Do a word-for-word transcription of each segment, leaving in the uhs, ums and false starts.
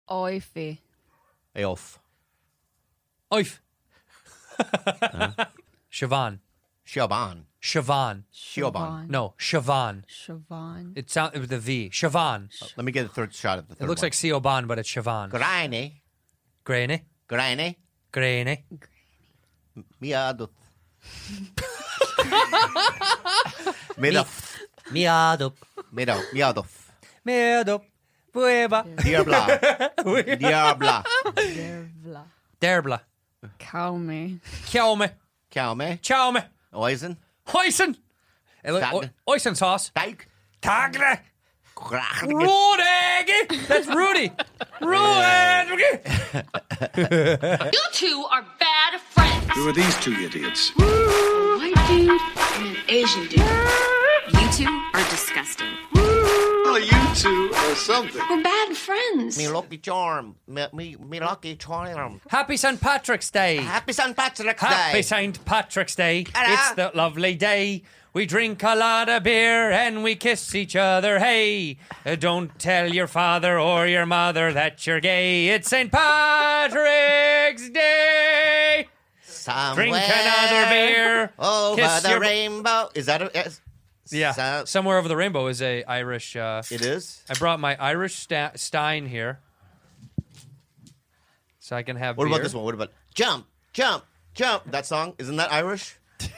Oifi. Eof. Oif. Siobhan. Siobhan. Siobhan. Siobhan. No, Siobhan. Siobhan. It sound with the V. Siobhan. Let me get a third shot at the third It looks one. like Siobhan, but it's Siobhan. Grainy. Grainy. Grainy. Grainy. Miadot. Miadot. Miado. Miadot. Miadot. Miado. Bueba. Diabla. Diabla. Dervla. Derbla. Kaume. Kiaume. Kaume. Chaume. Oisen. Hoisen. It look- Tag. o- Oisen sauce. Teig. Tagre. Krach. Rudy. That's Rudy. Rudy. You two are bad friends. Who are these two idiots? A white dude and an Asian dude. You two are disgusting. Well, you two are something. We're bad friends. Me lucky charm. Me, me, me lucky charm. Happy Saint Patrick's Day. Happy Saint Patrick's Happy Day. Saint Patrick's Day. Hello. It's the lovely day. We drink a lot of beer and we kiss each other. Hey, uh, don't tell your father or your mother that you're gay. It's Saint Patrick's Day. Somewhere Drink another beer. over Kiss the your- rainbow. Is that a... Yes. Yeah, So- Somewhere Over the Rainbow is a Irish. Uh, It is? I brought my Irish sta- Stein here, so I can have. What beer. about this one? What about jump, jump, jump? That song, isn't that Irish?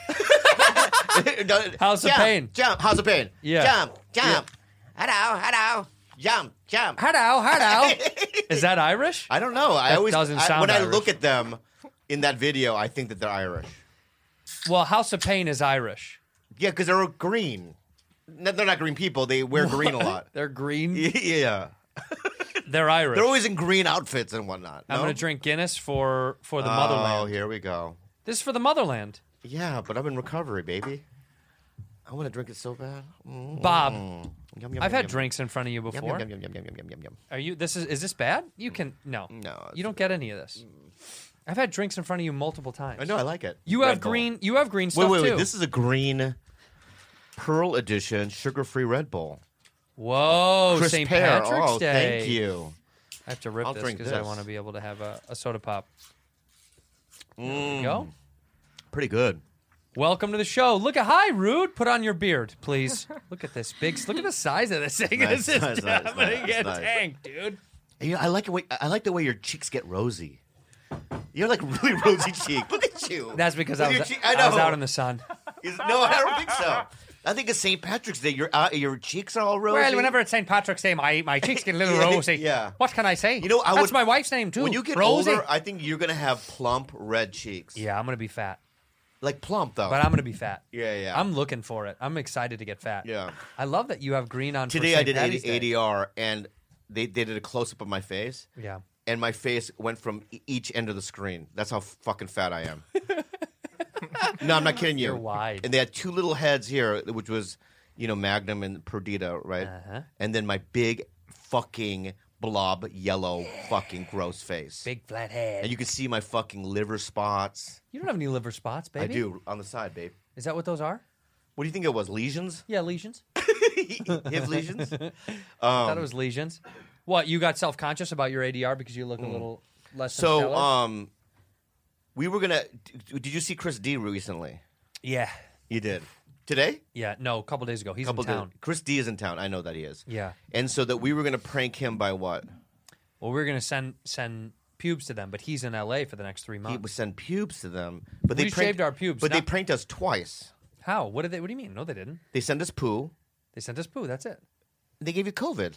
House of jump, Pain. Jump, House of Pain. Yeah. Jump, jump. Hello, hello. Jump, jump. Hello, hello. Is that Irish? I don't know. I That always doesn't I- sound when I Irish. look at them in that video, I think that they're Irish. Well, House of Pain is Irish. Yeah, because they're green. No, they're not green people. They wear green a lot. They're green. Yeah. They're Irish. They're always in green outfits and whatnot. I'm no? going to drink Guinness for for the Oh, motherland. here we go. This is for the motherland. Yeah, but I'm in recovery, baby. I want to drink it so bad. Mm. Bob, Yum, yum, I've yum, had yum. drinks in front of you Yum, before. yum, yum, yum, yum, yum, yum, yum, yum. Are you? This is is this bad? You can no. No, You don't get any of this. I've had drinks in front of you multiple times. I know, I like it. You Red have Bull. green. You have green Wait, stuff wait, wait. too. This is a green Pearl Edition sugar-free Red Bull. Whoa, Chris Saint Pear. Patrick's Oh, Day. thank you. I have to rip I'll this drink because I this. want to be able to have a, a soda pop. There you Mm, go. pretty good. Welcome to the show. Look at hi, Rude. Put on your beard, please. Look at this big. Look at the size of this thing. Nice, this is nice, nice, definitely nice, get nice. tanked, dude. You know, I like the way I like the way your cheeks get rosy. You're like really rosy cheek. Look at you. That's because With I was, your cheek- I I was know. out in the sun. Is- no, I don't think so. I think it's Saint Patrick's Day. Your uh, your cheeks are all rosy. Well, whenever it's Saint Patrick's Day, my, my cheeks get a little Yeah, rosy. yeah. What can I say? You know, I That's would- my wife's name too. when you get Rosie. older, I think you're gonna have plump red cheeks. Yeah, I'm gonna be fat, like plump though. but I'm gonna be fat. yeah, yeah. I'm looking for it. I'm excited to get fat. Yeah. I love that you have green on. for Today I Saint did Patty's A D- Day. ADR and they, they did a close up of my face. Yeah. And my face went from e- each end of the screen. That's how fucking fat I am. No, I'm not kidding you. You're wide. And they had two little heads here, which was, you know, Magnum and Perdita, right? Uh-huh. And then my big fucking blob yellow fucking gross face. Big flat head. And you can see my fucking liver spots. You don't have any liver spots, baby. I do on the side, babe. Is that what those are? What do you think it was? Lesions? Yeah, lesions. Hip lesions? I Um, thought it was lesions. What? You got self conscious about your A D R because you look a little less. than So, stellar? um, we were gonna. Did you see Chris D recently? yeah, You did. Today? yeah. No, a couple days ago. He's Couple in town. days. Chris D is in town. I know that he is. Yeah. And so that we were gonna prank him by what? Well, we're gonna send send pubes to them, but he's in L A for the next three He months. would send pubes to them, but they We pranked, shaved our pubes, But they not- pranked us twice. How? What did they? What do you mean? No, they didn't. They sent us poo. They sent us poo. That's it. They gave you COVID.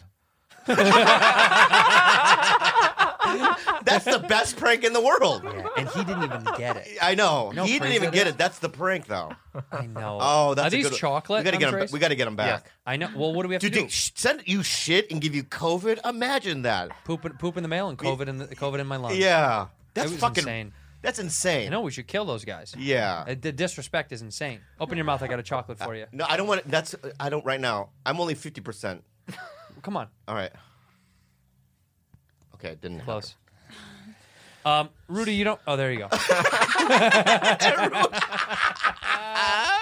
That's the best prank in the world. Yeah, and he didn't even get it. I know. No, he didn't crazy even that get is? it. That's the prank, though. I know. Oh, that's are a these good, chocolate? We gotta get him. entrees? We gotta get him back. I know. Well, what do we have Dude, to they do? sh- send you shit and give you COVID? Imagine that. Poop, in- poop in the mail and COVID in the COVID in my lungs. Yeah, that's was fucking insane. That's insane. I know we should kill those guys. Yeah. Uh, The disrespect is insane. Open your mouth. I got a chocolate for you. No, I don't want. That's. I don't right now. I'm only fifty percent. Come on, All right. Okay, it didn't happen. close. Um, Rudy, you don't. Oh, there you go.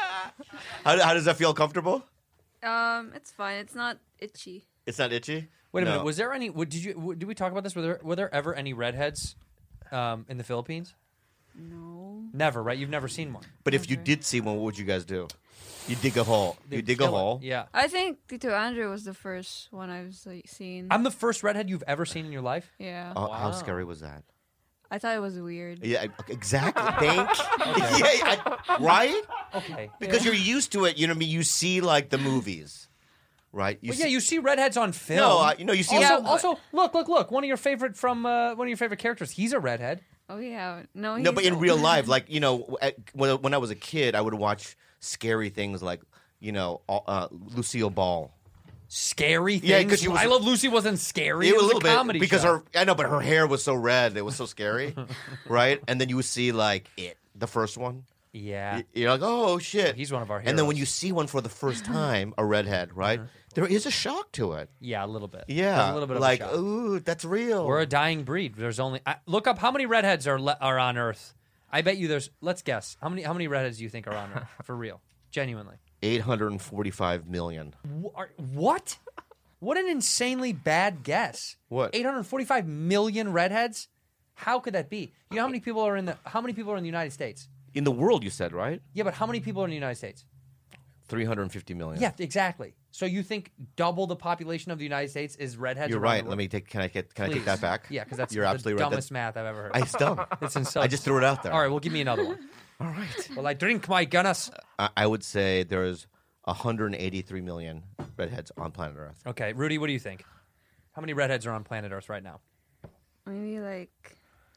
How, how does that feel? Comfortable? Um, it's fine. It's not itchy. It's not itchy. Wait a No. minute. Was there any? What, did you? What, did we talk about this? Were there? Were there ever any redheads um, in the Philippines? No. Never. Right? You've never seen one. But if you Okay. did see one, what would you guys do? You dig a hole. You They'd dig a kill it. hole. Yeah. I think Tito Andrew was the first one I've like, seen. I'm the first redhead you've ever seen in your life. yeah. Oh, How Wow. scary was that? I thought it was weird. Yeah, exactly. Thank. yeah, I- right? Okay. Because you're used to it. You know what I mean? You see like the movies, right? You Well, see, yeah, you see redheads on film. No, uh, you know, you see- Also, Yeah, but- also, look, look, look. One of your favorite from uh, one of your favorite characters. He's a redhead. Oh yeah. No. No, he's but in not. real life, like you know, at, when when I was a kid, I would watch scary things like you know uh, Lucille Ball. Scary things. Yeah, 'cause she was- I Love Lucy wasn't scary. It It was was a little a comedy bit because show. her. I know, but her hair was so red; it was so scary, right? And then you would see like it, the first one. Yeah. Y- You're like, oh shit, He's one of our And then when heroes. you see one for the first time, a redhead, right? There is a shock to it. Yeah, a little bit. Yeah, There's a little bit like, of a shock. ooh, that's real. We're a dying breed. There's only I, look up how many redheads are le- are on Earth. I bet you there's. Let's guess how many how many redheads do you think are on Earth for real, genuinely? eight hundred forty-five million. Wh- are- What? What an insanely bad guess. What? eight hundred forty-five million redheads? How could that be? You know how many people are in the how many people are in the United States? In the world, you said, right? Yeah, but how many people are in the United States? three hundred fifty million. Yeah, exactly. So you think double the population of the United States is redheads? You're around right. the Let world? me take. Can I get? Can I Please. take that back? Yeah, because that's you're the absolutely right. dumbest That's- math I've ever heard. I it's dumb. It's insane. I just threw it out there. All right, well, give me another one. All right. Well, I drink my Guinness. I, I would say there's one hundred eighty-three million redheads on planet Earth. Okay, Rudy, what do you think? How many redheads are on planet Earth right now? Maybe like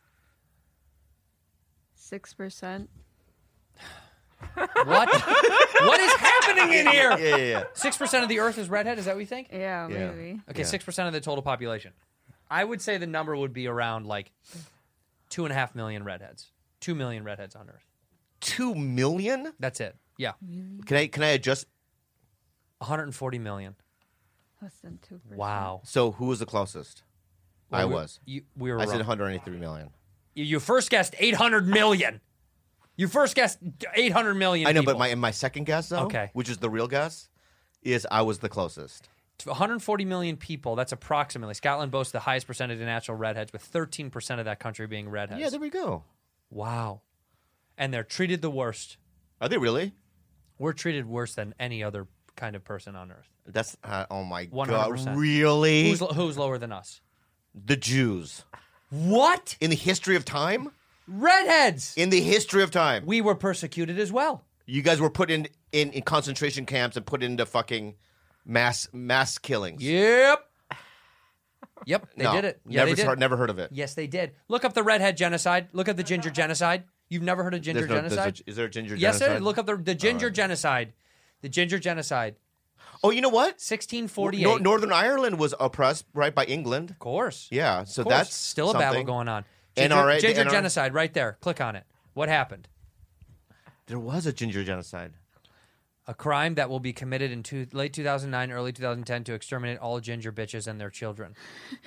six percent. What? What is happening in here? Yeah, yeah, yeah. Six percent of the Earth is redhead. Is that what you think? Yeah, Yeah. maybe. Okay, Yeah. six percent of the total population. I would say the number would be around like two and a half million redheads. Two million redheads on Earth. Two million? That's it. Yeah, Can I? Can I adjust? one hundred forty million. Less than two percent. Wow. So who was the closest? I we- was. You, we were I said wrong. one hundred eighty-three million. You- You first guessed eight hundred million. You first guessed eight hundred million. I know, people. but my my second guess though, Okay. which is the real guess, is I was the closest. one hundred forty million people. That's approximately. Scotland boasts the highest percentage of natural redheads, with thirteen percent of that country being redheads. Yeah, there we go. Wow. And they're treated the worst. Are they really? We're treated worse than any other kind of person on Earth. That's uh, oh my one hundred god, percent. really? Who's, who's lower than us? The Jews What? in the history of time? Redheads! In the history of time, We were persecuted as well. you guys were put in, in in concentration camps and put into fucking mass mass killings. Yep. Yep, they No, did it. Yeah, never they did. heard, never heard of it. Yes, they did. Look up the redhead genocide. Look up the ginger genocide. You've never heard of ginger There's no- there's a- genocide? is there a ginger Yes, genocide? sir. Look up the, the ginger right. genocide. The ginger genocide. Oh, you know what? sixteen forty-eight. Nor- Northern Ireland was oppressed right by England. Of course. Yeah, so Of course. that's still a battle something. going on. N Ginger, R A the ginger N R A genocide right there. Click on it. What happened? There was a ginger genocide. A crime that will be committed in two, late two thousand nine, early two thousand ten to exterminate all ginger bitches and their children.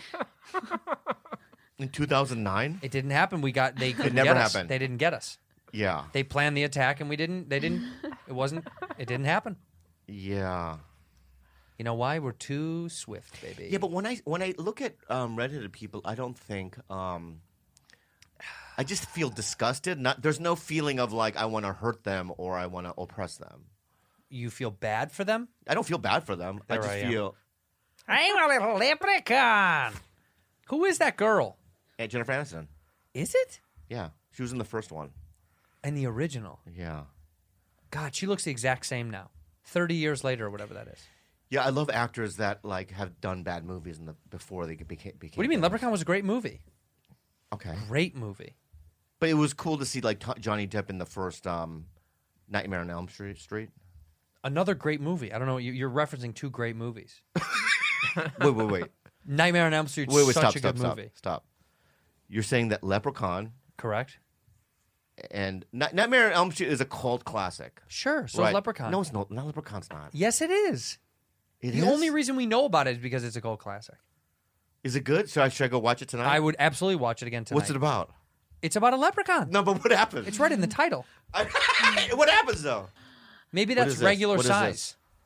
In two thousand nine? It didn't happen. We got they couldn't never get us. happened. They didn't get us. Yeah. They planned the attack and we didn't. They didn't. It wasn't. It didn't happen. Yeah. You know why? We're too swift, baby. Yeah, but when I when I look at um, redheaded people, I don't think um, I just feel disgusted. Not there's no feeling of like I want to hurt them or I want to oppress them. You feel bad for them? I don't feel bad for them. There I just I am. feel. I'm a little leprechaun. Who is that girl? Hey, Jennifer Aniston. Is it? Yeah, she was in the first one. And the original. Yeah. God, she looks the exact same now. Thirty years later, or whatever that is. Yeah, I love actors that like have done bad movies in the before they became. became What do you mean? good. Leprechaun was a great movie. Okay, Great movie. but it was cool to see like T- Johnny Depp in the first um, Nightmare on Elm Street. Street. Another great movie. I don't know. you- You're referencing two great movies. wait, wait, wait, Nightmare on Elm Street. wait, wait! Such Stop, a stop, good stop, movie. stop. You're saying that Leprechaun Correct. and Night- Nightmare on Elm Street is a cult classic. Sure. So Right. is Leprechaun. No, it's not. Not Leprechaun's not. Yes, it is. It the is? only reason we know about it is because it's a cult classic. Is it good? Should I, should I go watch it tonight? I would absolutely watch it again tonight. What's it about? It's about a leprechaun. No, but what happens? It's right in the title. what happens though? Maybe What that's is this? regular What is size. this?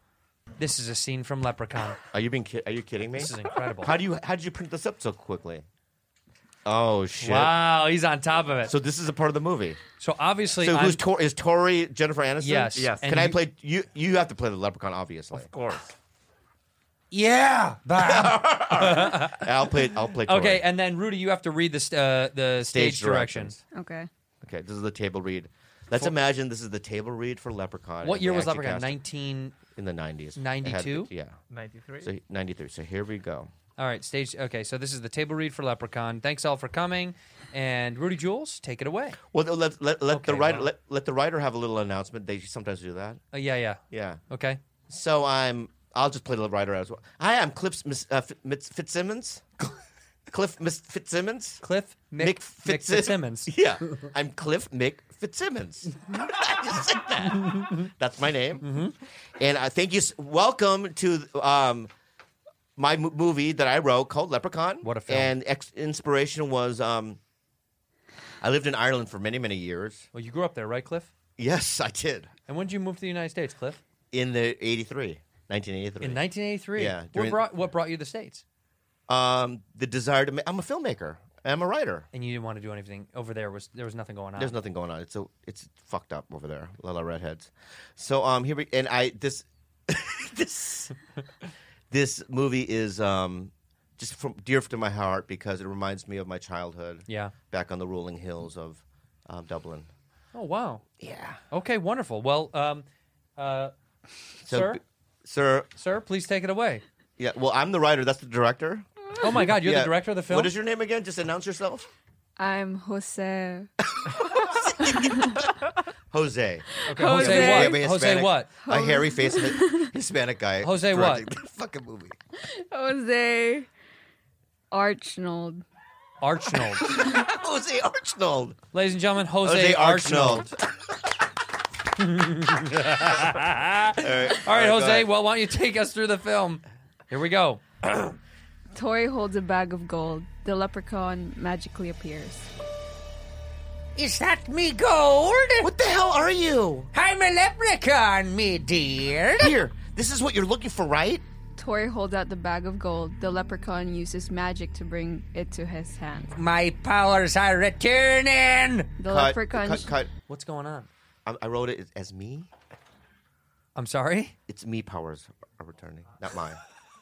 This is a scene from Leprechaun. Are you being? Ki- are you kidding me? This is incredible. How do you? How did you print this up so quickly? Oh shit! Wow, he's on top of it. So this is a part of the movie. So obviously, So I'm- who's Tor- is Tori Jennifer Aniston? Yes. Yes. And Can I you- play? You you have to play the Leprechaun, obviously. Of course. Yeah, Bob. I'll play. I'll play. Tori. Okay, and then Rudy, you have to read the st- uh, the stage, Stage directions. directions. Okay. Okay, this is the table read. Let's imagine this is the table read for Leprechaun. What and year the was acting Leprechaun? cast Nineteen. in the nineties. ninety-two? Yeah. ninety-three. So ninety-three. So here we go. All right, stage. Okay, so this is the table read for Leprechaun. Thanks all for coming, and Rudy Jules, take it away. Well, let let, let the Okay, writer well. let, let the writer have a little announcement. They sometimes do that. Uh, yeah, yeah. Yeah. Okay. So I'm. I'll just play the writer as well. Hi, I'm Cliff Miss, uh, Fit- Mitz- Fitzsimmons. Cliff Miss Fitzsimmons. Cliff Mick, Mick Mick Fitz- Fitzsimmons. Yeah, I'm Cliff Mick Fitzsimmons. I just said that. That's my name. Mm-hmm. And uh, thank you. s- Welcome to um, my m- movie that I wrote called Leprechaun. What a film. And ex- inspiration was um, I lived in Ireland for many, many years. Well, you grew up there, right, Cliff? Yes, I did. And when did you move to the United States, Cliff? In the eighty-three, nineteen eighty-three. In nineteen eighty-three. Yeah, What during- brought What brought you to the States? um, the desire to. Ma- I'm a filmmaker. I'm a writer. And you didn't want to do anything over there. Was there was nothing going on? There's nothing going on. It's so it's fucked up over there. A lot of redheads. So um here we and I this this this movie is um just from dear to my heart because it reminds me of my childhood. Yeah. Back on the rolling hills of um, Dublin. Oh wow. Yeah. Okay, wonderful. Well, um, uh, So, sir, b- sir, sir, please take it away. yeah. Well, I'm the writer. That's the director. Oh my God, you're Yeah. the director of the film. What is your name again? Just announce yourself. I'm Jose. Jose. Okay, Jose, Jose. You have what? a Jose Hispanic- what? A hairy face Hispanic guy. Jose what? directing the fucking movie. Jose Archnold. Archnold. Jose Archnold. Ladies and gentlemen, Jose, Jose Archnold. Archnold. All right, All right, go Jose, ahead. well, why don't you take us through the film? Here we go. Tori holds a bag of gold. The leprechaun magically appears. Is that me gold? What the hell are you? I'm a leprechaun, me dear. Here, this is what you're looking for, right? Tori holds out the bag of gold. The leprechaun uses magic to bring it to his hand. My powers are returning. The cut, leprechaun. cut, cut. What's going on? I, I wrote it as me. I'm sorry? It's me powers are returning, not mine.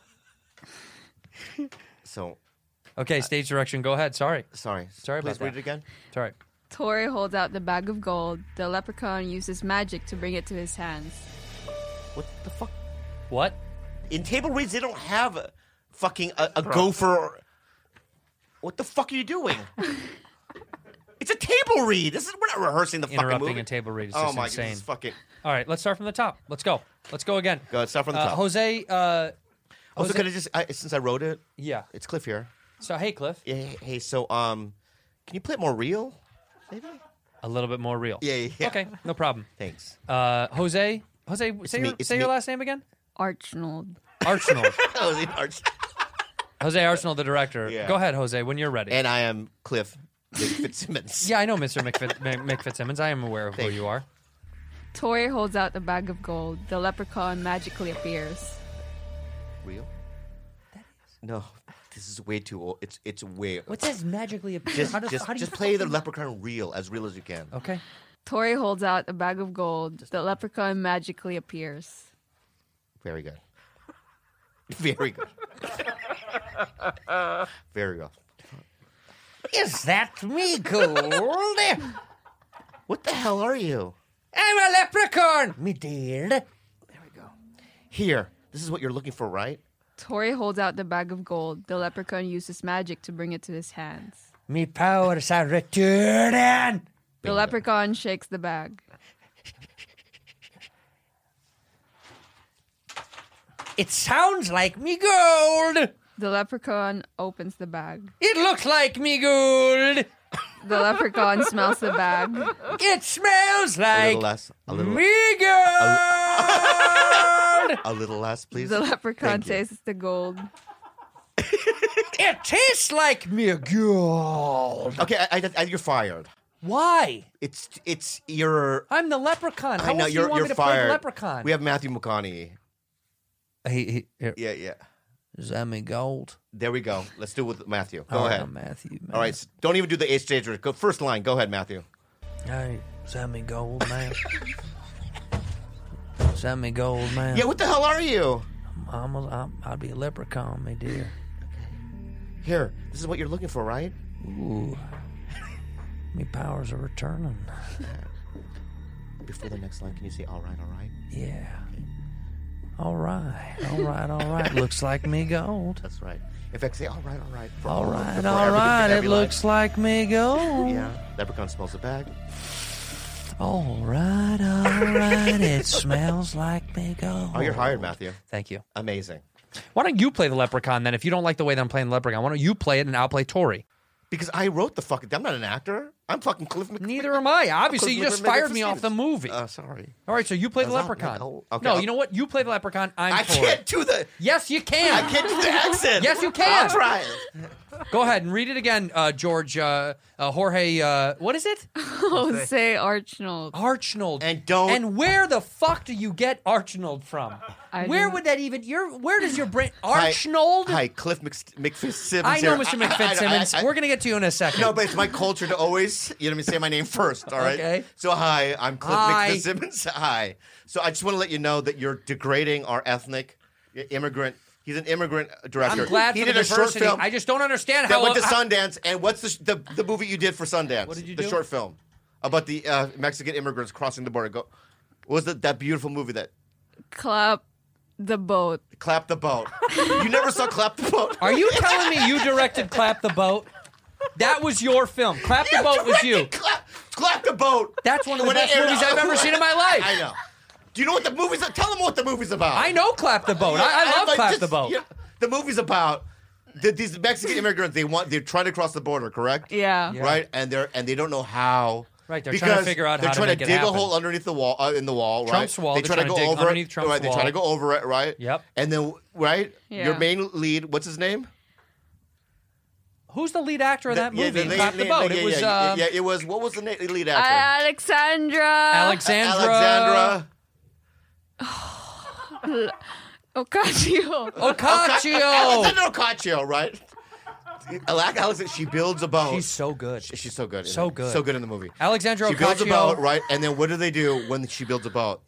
So, Okay, stage direction. Go ahead. Sorry. sorry. Sorry Please about read that. it again. It's all right. Tori holds out the bag of gold. The leprechaun uses magic to bring it to his hands. What the fuck? What? In table reads, they don't have a fucking a, a gopher. What the fuck are you doing? It's a table read. This is we're not rehearsing the fucking Interrupting movie. a table read is oh just my insane. god, this is fucking. All right, let's start from the top. Let's go. Let's go again. Go. Start from the Uh, top. Jose, uh, also, Jose- could I just I, since I wrote it, yeah. it's Cliff here. So, hey, Cliff. Yeah. Hey, hey, so um, can you play it more real? Maybe. A little bit more real. Yeah. Yeah. yeah. Okay, no problem. Thanks. Uh, Jose, Jose, say, me, your, it's say your me. last name again. Archnold. Archnold. Oh, the arch- Jose Archnold, the director. Yeah. Go ahead, Jose, when you're ready. and I am Cliff Dick Fitzsimmons. yeah, I know, Mister McFit, Mc- McFitzsimmons. I am aware of Thank who you. you are. Tori holds out the bag of gold. The leprechaun magically appears. Real? No, this is way too old. It's it's way. What does magically appear? Just how does, just, how do you just play the fucking- leprechaun real, as real as you can. Okay. Tori holds out a bag of gold. The leprechaun magically appears. Very good. Very good. Very good. Is that me, gold? What the hell are you? I'm a leprechaun, me dear. There we go. Here, this is what you're looking for, right? Tori holds out the bag of gold. The leprechaun uses magic to bring it to his hands. Me powers are returning. The leprechaun shakes the bag. It sounds like me gold. The leprechaun opens the bag. It looks like me gold. The leprechaun smells the bag. It smells A like little less. A little. me gold. A little less, please. The leprechaun Thank you. tastes the gold. It tastes like me gold. Okay, I, I, I, you're fired. Why? It's it's you're. I'm the leprechaun. How I know else do you're you want you're me to play fired. the leprechaun? We have Matthew McConaughey. He, he, here. Yeah, yeah. Is that me gold? There we go. Let's do it with Matthew. Go All right, ahead. I'm Matthew. Man. All right. s- Don't even do the eight stage. Go first line. Go ahead, Matthew. Hey, is that me gold, man? Is that me gold, man? Yeah. What the hell are you? I'm a, I'm, I'd be a leprechaun, me dear. Here. This is what you're looking for, right? Ooh. Me powers are returning. Before the next line, can you say all right, all right? Yeah. All right, all right, all right. Looks like me gold. That's right. In fact, say all right, all right. For All of- right, for all every- right. It every line. looks like me gold. Yeah. Leprechaun smells the bag. All right, all right. It smells like me gold. Oh, you're hired, Matthew. Thank you. Amazing. Why don't you play the leprechaun then? If you don't like the way that I'm playing the leprechaun, why don't you play it and I'll play Tori? Because I wrote the fucking. I'm not an actor. I'm fucking Cliff Mc. Neither am I. Obviously, you Cliff just Mc- fired me off the McFitzsimmons. movie. Uh, sorry. All right, so you play the That's not- leprechaun. no, okay, no, I'll- you know what? You play the leprechaun. I'm I Tori. can't do the. Yes, you can. I can't do the accent. Yes, you can. I'll try. Go ahead and read it again, uh, George. Uh, uh, Jorge. Uh, what is it? Jose Archnold. Archnold. And don't- And where the fuck do you get Archnold from? I where didn't- would that even? Your where does your brain Hi- Archnold? Hi, Cliff Mc, McFitzsimmons. I know, here. Mister I- I- I- McFitzsimmons. I- I- We're gonna get to you in a second. No, but it's my culture to always, you know what I mean, say my name first, all right? Okay. So, hi, I'm Cliff Hi. McFitzsimmons. Hi. So, I just want to let you know that you're degrading our ethnic immigrant. He's an immigrant director. I'm glad he for the did a short diversity. film I just don't understand that how. went to how- Sundance. And what's the, the the movie you did for Sundance? What did you the do? short film about the uh, Mexican immigrants crossing the border. Go. What was it, that beautiful movie that Clap the boat. Clap the Boat? You never saw Clap the Boat? Are you telling me you directed Clap the Boat? That was your film. Clap the Boat was you. Clap, clap the Boat. That's one of the When it best aired- movies I've ever seen in my life. I know. Do you know what the movie's? Tell them what the movie's about. I know Clap the Boat. I, I Yeah, love but Clap just- the Boat. yeah, the movie's about the, these Mexican immigrants. They want. They're trying to cross the border, correct? Yeah. Yeah. Right, and they're and they don't know how. Right, they're trying to because figure out they're how to trying make to it dig happen. a hole underneath the wall, uh, in the wall, right? Trump's wall, They they're try to trying go to dig over underneath it. Trump's right, they try to wall. go over it, right? Yep. And then, right, Yeah. your main lead. What's his name? Who's the lead actor of that Yeah, movie? the- Clap the yeah, Boat. yeah, It was yeah, um, yeah, it was. What was the na- lead actor? Alexandra. Alexandra. Alexandra. Ocasio. Ocasio. Alexandra Ocasio, right? Alex, Alex, she builds a boat. She's so good. She's so good. in So it. good. So good in the movie. Alexandra She builds a Ocasio. boat, right? And then what do they do when she builds a boat?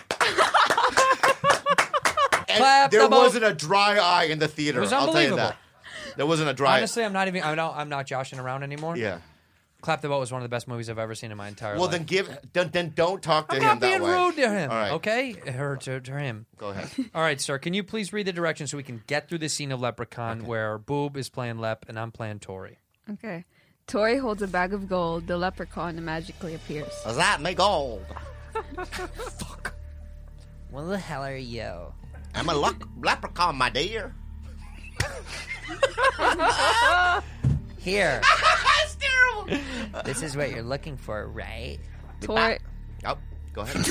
And Clap there the boat. wasn't a dry eye in the theater. It was I'll tell you unbelievable. that. There wasn't a dry. Honestly, I'm not even. I'm not, I'm not joshing around anymore. Yeah. Clap the Boat was one of the best movies I've ever seen in my entire Well, life. then give. Then, then don't talk to I'm him not that being way. rude to him. All right. Okay, or to, to him. Go ahead. All right, sir. Can you please read the directions so we can get through the scene of Leprechaun where Boob is playing Lep and I'm playing Tori? Okay. Tori holds a bag of gold. The leprechaun magically appears. Is that me gold? What the hell are you? I'm a luck- leprechaun, my dear. Here. That's terrible. This is what you're looking for, right? Tori, Oh, go ahead.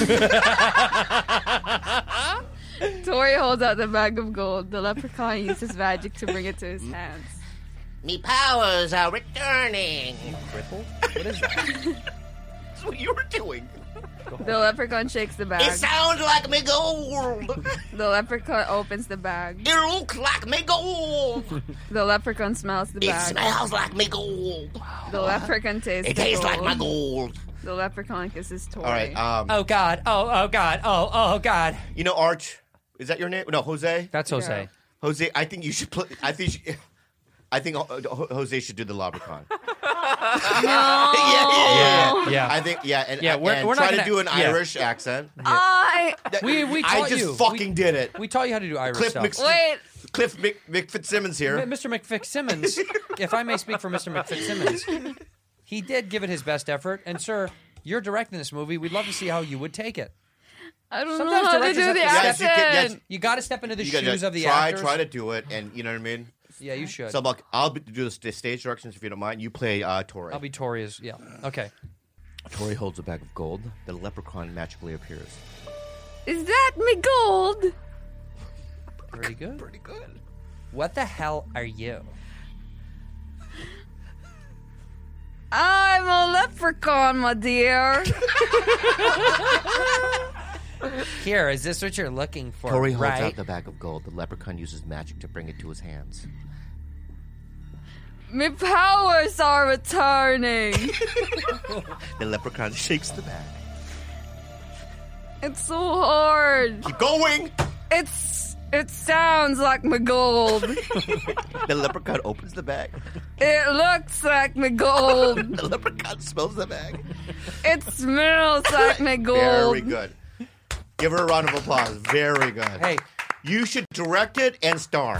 Tori holds out the bag of gold. The leprechaun uses magic to bring it to his hands. Me powers are returning. Crippled? What is that? That's what you were doing. The leprechaun shakes the It bag. sounds like me gold. The leprechaun opens the bag. It looks like me gold. The leprechaun smells the It bag. smells like me gold. The leprechaun tastes It the tastes gold. like my gold. The leprechaun kisses Tori. All right. Um, Oh God! Oh oh God! Oh oh God! you know, Arch. Is that your name? No, Jose. That's Jose. Jose. I think you should play. I think. You, I think uh, Ho- Jose should do the leprechaun. No. yeah, yeah, yeah. Yeah. I think. Yeah, and, Yeah, we're- and we're not try gonna- to do an yeah. Irish accent. I We we I taught just you. fucking we, did it. we taught you how to do Irish Cliff stuff. Mc- wait. Cliff Mc, McFitzsimmons here. Mister McFitzsimmons, if I may speak for Mister McFitzsimmons, he did give it his best effort. And sir, you're directing this movie. We'd love to see how you would take it. I don't Sometimes know how to directors do have the to- Yes, you can- yes. accent. You got to step into the You shoes gotta of the try, actors. try to do it, and you know what I mean. Yeah, you should. So, look, I'll be, do the st- stage directions if you don't mind. You play uh, Tori. I'll be Tori as yeah. Okay. Tori holds a bag of gold. The leprechaun magically appears. Is that me gold? Pretty good. Pretty good. What the hell are you? I'm a leprechaun, my dear. Here, is this what you're looking for? Tori holds right? out the bag of gold. The leprechaun uses magic to bring it to his hands. My powers are returning. The leprechaun shakes the bag. It's so hard. Keep going! It's it sounds like my gold. The leprechaun opens the bag. It looks like my gold. The leprechaun smells the bag. It smells like my gold. Very good. Give her a round of applause. Very good. Hey, You should direct it and star.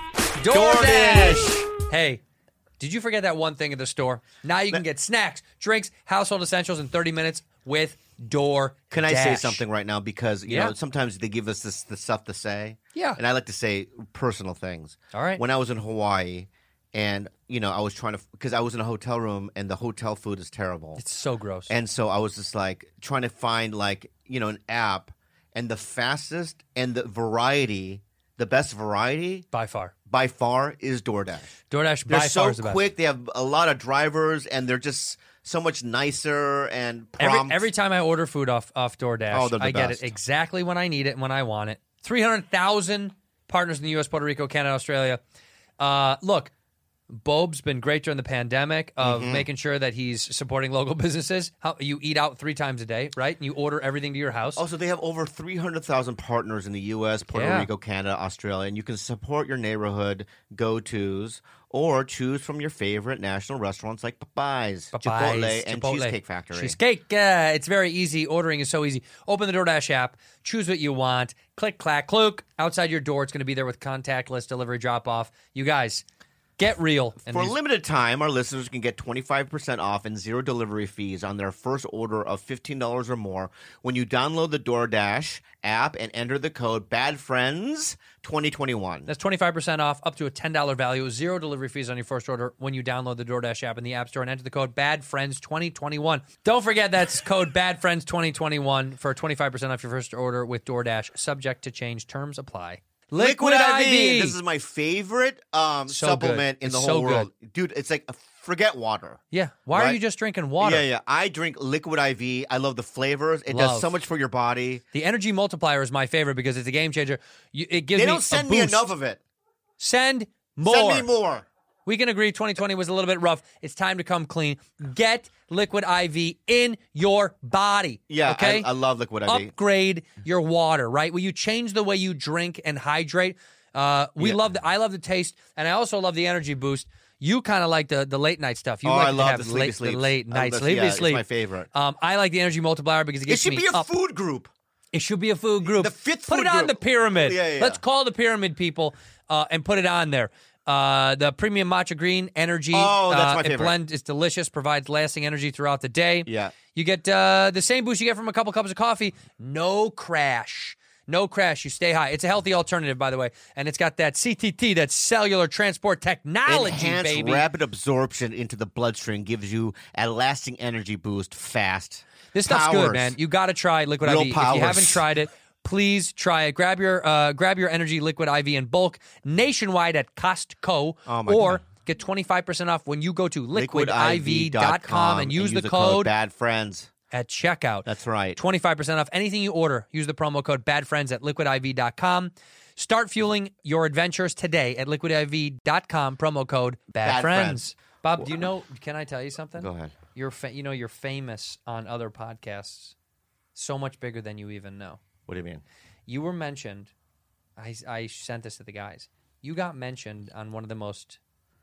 DoorDash. Hey, did you forget that one thing at the store? Now you can get snacks, drinks, household essentials in thirty minutes with DoorDash. Can I say something right now? Because, you Yeah. know, sometimes they give us this the stuff to say. Yeah. And I like to say personal things. All right. When I was in Hawaii and, you know, I was trying to, because I was in a hotel room and the hotel food is terrible. It's so gross. And so I was just like trying to find like, you know, an app and the fastest and the variety, the best variety by far. by far is DoorDash. DoorDash They're by so far is the best. quick. They have a lot of drivers and they're just so much nicer and Every, prompt. every time I order food off, off DoorDash, Oh, they're the I get best. it exactly when I need it and when I want it. three hundred thousand partners in the U S, Puerto Rico, Canada, Australia. Uh, look, Bobe's been great during the pandemic of Mm-hmm. making sure that he's supporting local businesses. How, you eat out three times a day, right? And you order everything to your house. Also, they have over three hundred thousand partners in the U S, Puerto Yeah. Rico, Canada, Australia, and you can support your neighborhood go-tos or choose from your favorite national restaurants like Popeyes, Popeyes, Chipotle, and Chipotle. Cheesecake Factory. Cheesecake. Uh, it's very easy. Ordering is so easy. Open the DoorDash app. Choose what you want. Click, clack, clook. Outside your door, it's going to be there with contactless delivery drop-off. You guys, get real. And For a these- limited time, our listeners can get twenty-five percent off and zero delivery fees on their first order of fifteen dollars or more when you download the DoorDash app and enter the code BADFRIENDS twenty twenty-one. That's twenty-five percent off, up to a ten dollars value, zero delivery fees on your first order when you download the DoorDash app in the App Store and enter the code BADFRIENDS twenty twenty-one. Don't forget that's code BADFRIENDS twenty twenty-one for twenty-five percent off your first order with DoorDash. Subject to change. Terms apply. Liquid I V. This is my favorite um, So supplement good. in the It's whole so world. Dude, it's like, forget water. Yeah. Why are Right? you just drinking water? Yeah, yeah. I drink Liquid I V. I love the flavors. It Love. does so much for your body. The energy multiplier is my favorite because it's a game changer. You, it gives They me don't send a me boost. enough of it. Send more. Send me more. We can agree twenty twenty was a little bit rough. It's time to come clean. Get Liquid I V in your body. Yeah, okay? I, I love Liquid I V. Upgrade your water, right? Will you change the way you drink and hydrate? Uh, we Yeah. love the, I love the taste, and I also love the energy boost. You kind of like the, the late night stuff. You Oh, like I to love have the late, sleepy sleeps. the late I night love- sleepy yeah, it's sleep. my favorite. Um, I like the energy multiplier because it It gets should me be a up. food group. It should be a food group. The fifth Put food it on group. the pyramid. Yeah, yeah, yeah. Let's call the pyramid people uh, and put it on there. Uh, the premium matcha green energy. Oh, that's uh, my It favorite. blend is delicious. Provides lasting energy throughout the day. Yeah. You get uh, the same boost you get from a couple cups of coffee. No crash. No crash. You stay high. It's a healthy alternative, by the way, and it's got that C T T, that cellular transport technology, Enhanced baby. rapid absorption into the bloodstream gives you a lasting energy boost fast. This stuff's Powers. good, man. You got to try Liquid Real I V. If powers. you haven't tried it, please try it. Grab your uh, grab your energy Liquid I V in bulk nationwide at Costco, Oh, my or God. get twenty-five percent off when you go to liquid liquid I I V V dot dot com and use the code Bad Friends. at checkout. That's right. twenty-five percent off anything you order. Use the promo code BADFRIENDS at liquid I V dot com. Start fueling your adventures today at liquid I V dot com. Promo code Bad BADFRIENDS. Friends. Bob, do you know, can I tell you something? Go ahead. You're fa- you know, you're famous on other podcasts so much bigger than you even know. What do you mean? You were mentioned, I, I sent this to the guys. You got mentioned on one of the most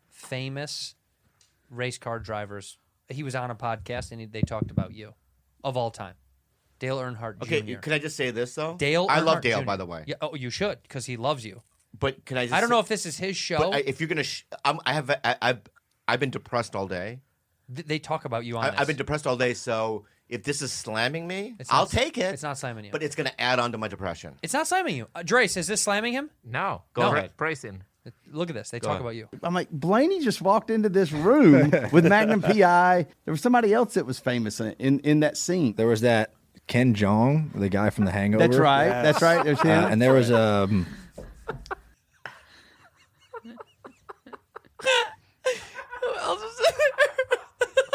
famous race car drivers. He was on a podcast and he, they talked about you of all time. Dale Earnhardt Okay, Junior can I just say this though? Dale I love Earnhart Dale, Junior by the way. Yeah, oh, you should because he loves you. But can I just I don't say- know if this is his show. But I, if you're gonna, sh- I'm, I have, I, I've, I've been depressed all day. Th- they talk about you on I, this. I've been depressed all day. So if this is slamming me, It's I'll not- take it. It's not slamming you. But it's gonna add on to my depression. It's not slamming you. Uh, Drace, is this slamming him? No, Go no, ahead. it's praising. Look at this. They Go talk ahead. about you. I'm like, Blaney just walked into this room with Magnum P I. There was somebody else that was famous in, in, in that scene. There was that Ken Jeong, the guy from The Hangover. That's right. That's right. There's him. Uh, and there was um,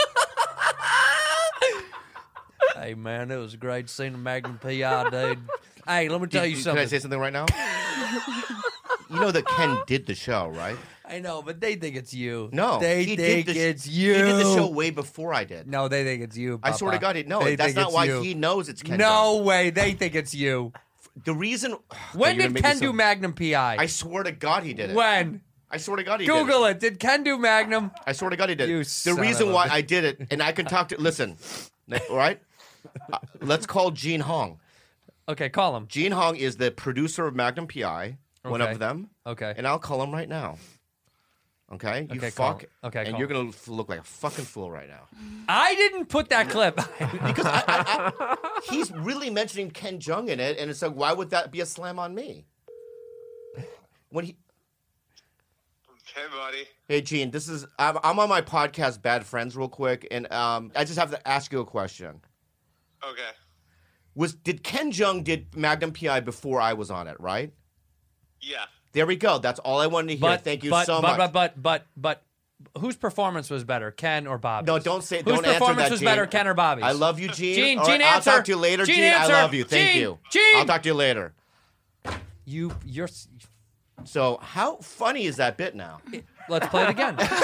Hey man, it was great seeing the Magnum P I, dude. Hey, let me tell Did- you Can something. I say something right now? You know that Ken did the show, right? I know, but they think it's you. No, they he think did the, it's you. He did the show way before I did. No, they think it's you. I swear to Papa. God, he, no, They that's think not it's why you. he knows it's Ken. No Jeong. way, they think it's you. The reason When You're gonna did make me Ken so- do Magnum P I? I swear to God, he did it. When? I swear to God, he did Google it. it. Did Ken do Magnum? I swear to God, he did. You it. son The of reason a why bitch. I did it, and I can talk to. Listen, all right. Uh, let's call Gene Hong. Okay, call him. Gene Hong is the producer of Magnum P I, one Okay. of them. Okay. And I'll call him right now. Okay, you Okay, call fuck. him. Okay, and call you're him. gonna f- look like a fucking fool right now. I didn't put that clip. Because I, I, I, he's really mentioning Ken Jeong in it, and it's like, why would that be a slam on me? When he, Hey, buddy. hey Gene, this is I'm, I'm on my podcast, Bad Friends, real quick, and um, I just have to ask you a question. Okay. Was did Ken Jeong did Magnum P I before I was on it, right? Yeah. There we go. That's all I wanted to hear. but, Thank you but, so but, much. But, but, but, but, whose performance was better, Ken or Bobby? No, don't say. Whose Don't answer performance that, was Gene. better, Ken or Bobby's? I love you, Gene. Gene, All Gene, right, answer. I'll talk to you later, Gene, Gene. answer. I love you. Thank Gene, you. Gene. I'll talk to you later. You, you're. So, how funny is that bit now? Let's play it again. All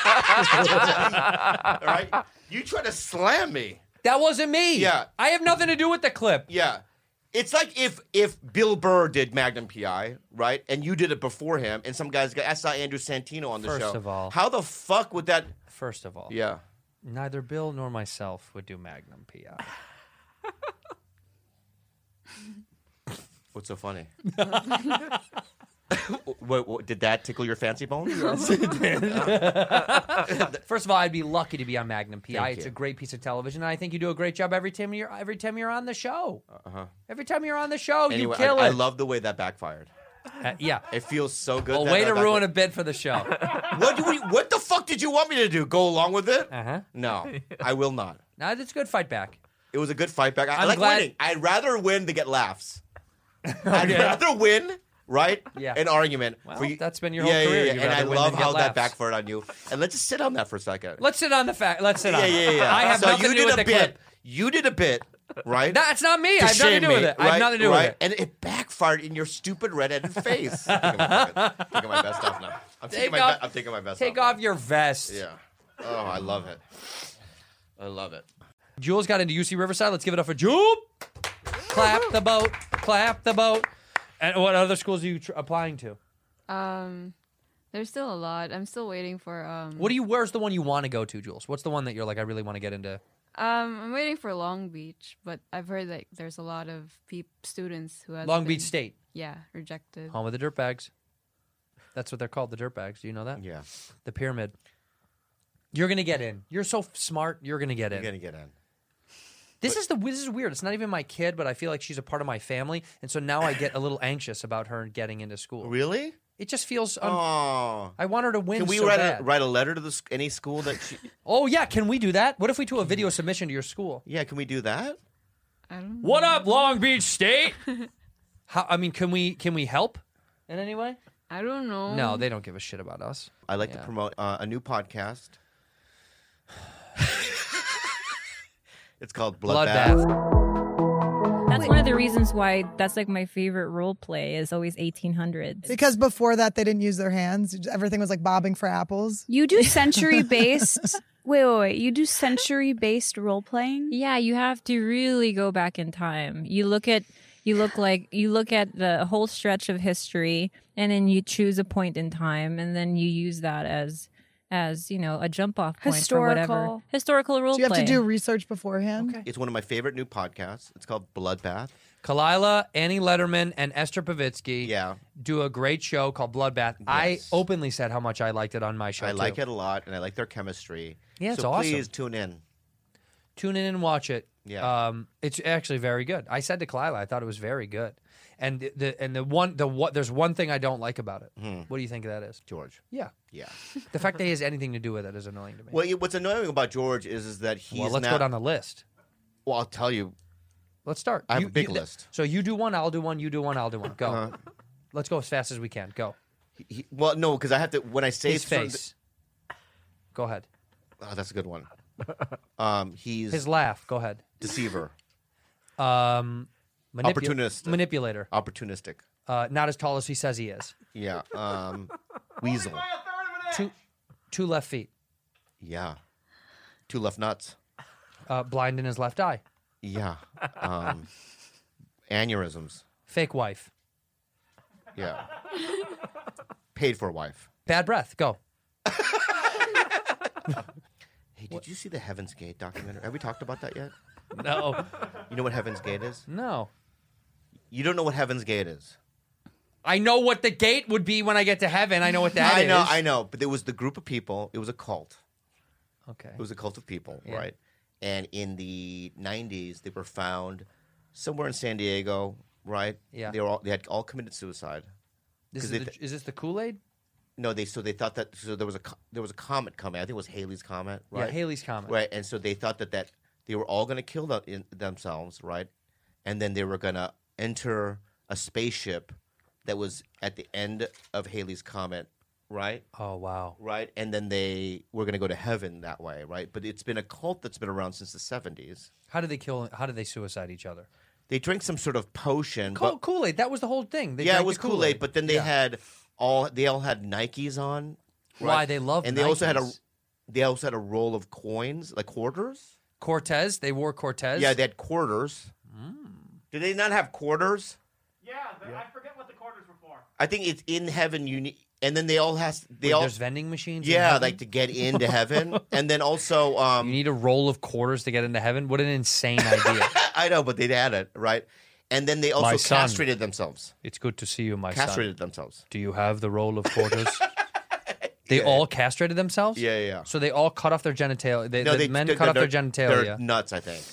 right, you try to slam me. That wasn't me. Yeah. I have nothing to do with the clip. Yeah. It's like if if Bill Burr did Magnum P I, right, and you did it before him, and some guys got. I saw Andrew Santino on the First show. of all- how the fuck would that? First of all, Yeah. neither Bill nor myself would do Magnum P I. What's so funny? what, what, did that tickle your fancy bone? First of all, I'd be lucky to be on Magnum P I. Thank It's you. a great piece of television, and I think you do a great job every time you're every time you're on the show. Uh-huh. Every time you're on the show, Anyway, you kill I, it. I love the way that backfired. Uh, yeah. It feels so good. Well, that way that to back- ruin a bit for the show. What do we? What the fuck did you want me to do? Go along with it? Uh huh. No, I will not. No, that's good. Fight back. It was a good fight back. I, I I'm like glad- winning. I'd rather win than get laughs. I'd rather win, right? Yeah. An argument. Well, for you. that's been your yeah, whole yeah, career. Yeah, You'd And I rather win love than get how that laughs. backfired on you. And let's just sit on that for a second. Let's sit on the fact. Let's sit on. yeah, yeah, yeah. I have so nothing you to did do with a the bit. clip. You did a bit, right? That's not me. To I have nothing to shame do with me, it. I have right? nothing to do right? with it. And it backfired in your stupid redheaded face. I'm taking, taking my best off now. I'm taking, Take my, off- be- I'm taking my best Take off. off your vest. now. Yeah. Oh, I love it. I love it. Jules got into U C Riverside. Let's give it up for Jules. Clap the boat. Clap the boat. And what other schools are you tr- applying to? Um, there's still a lot. I'm still waiting for um. What do you? Where's the one you want to go to, Jules? What's the one that you're like? I really want to get into. Um, I'm waiting for Long Beach, but I've heard that there's a lot of peop- students who have Long been, Beach State, Yeah, rejected. home of the dirtbags. That's what they're called, the dirtbags. Do you know that? Yeah. The pyramid. You're gonna get in. You're so f- smart. You're gonna get You're in. going to get in. This is the this is weird. It's not even my kid, but I feel like she's a part of my family, and so now I get a little anxious about her getting into school. Really? It just feels. Un- Oh. I want her to win. Can we so write bad. a, write a letter to the, sc- any school that she... Oh yeah, can we do that? What if we do a video submission to your school? Yeah, can we do that? I don't know. What up, Long Beach State? How, I mean, can we can we help in any way? I don't know. No, they don't give a shit about us. I like Yeah. to promote uh, a new podcast. It's called Bloodbath. Bloodbath. That's one of the reasons why that's like my favorite role play is always eighteen hundreds. Because before that, they didn't use their hands. Everything was like bobbing for apples. You do century based. wait, wait, wait. You do century based role playing? Yeah, you have to really go back in time. You look at you look like you look at the whole stretch of history, and then you choose a point in time, and then you use that as as you know a jump off point for whatever Historical. historical role So you have play. to do research beforehand. Okay. It's one of my favorite new podcasts. It's called Bloodbath. Kalila, Annie Letterman, and Esther Pavitsky Yeah. do a great show called Bloodbath. I Yes. openly said how much I liked it on my show. I too. like it a lot, and I like their chemistry. Yeah, it's so awesome. please tune in. Tune in and watch it. Yeah. Um, it's actually very good. I said to Kalila, I thought it was very good. And the, the and the one the what there's one thing I don't like about it. Hmm. What do you think that is? George. Yeah. Yeah. The fact that he has anything to do with it is annoying to me. Well, what's annoying about George is, is that he's well, let's now, go down the list. Well, I'll tell you. Let's start. I have You- a big you- list. So you do one, I'll do one, you do one, I'll do one. Go. Uh-huh. Let's go as fast as we can. Go. He, he- well, no, because I have to, when I say His certain- face. Go ahead. Oh, that's a good one. Um, he's His laugh. Go ahead. deceiver. Um, Manipu- Opportunistic. Manipulator. Opportunistic. Uh, not as tall as he says he is. Yeah. Um, weasel. Two, two left feet. Yeah. Two left nuts. Uh, blind in his left eye. Yeah. Um, aneurysms. Fake wife. Yeah. Paid for wife. Bad breath. Go. Hey, did you see the Heaven's Gate documentary? Have we talked about that yet? No. You know what Heaven's Gate is? No. You don't know what Heaven's Gate is. I know what the gate would be when I get to heaven. I know what that I is. know, I know. But there was the group of people. It was a cult. Okay. It was a cult of people, Yeah. right? And in the nineties, they were found somewhere in San Diego, right? Yeah. They were all they had all committed suicide. This is, they the, th- is this the Kool-Aid? No, they so they thought that so there was a co- there was a comet coming. I think it was Halley's comet, Yeah, right? Halley's Comet. Right, and so they thought that, that they were all going to kill them, in, themselves, right? And then they were going to enter a spaceship that was at the end of Halley's comet, right? Oh, wow. Right, and then they were going to go to heaven that way, right? But it's been a cult that's been around since the seventies. How did they kill? How did they suicide each other? They drank some sort of potion. Kool- but, Kool-Aid. That was the whole thing. They yeah, drank it was the Kool-Aid, but then they Yeah. had all they all had Nikes on. Right? Why, they love and they also had a Nikes. they also had a roll of coins, like quarters. Cortez. They wore Cortez. Yeah, they had quarters. Did they not have quarters? Yeah, the, I forget what the quarters were for. I think it's in heaven. You need, and then they all has they Wait, all there's vending machines. in yeah, heaven? like to get into heaven, and then also um, You need a roll of quarters to get into heaven. What an insane idea! I know, but they'd add it right, and then they also My son. castrated themselves. It's good to see you, my Castrated son. themselves. Do you have the roll of quarters? They Yeah. all castrated themselves. Yeah, yeah, yeah. So they all cut off their genitalia. They, No, the they men they're- cut off their they're- genitalia. They're nuts, I think.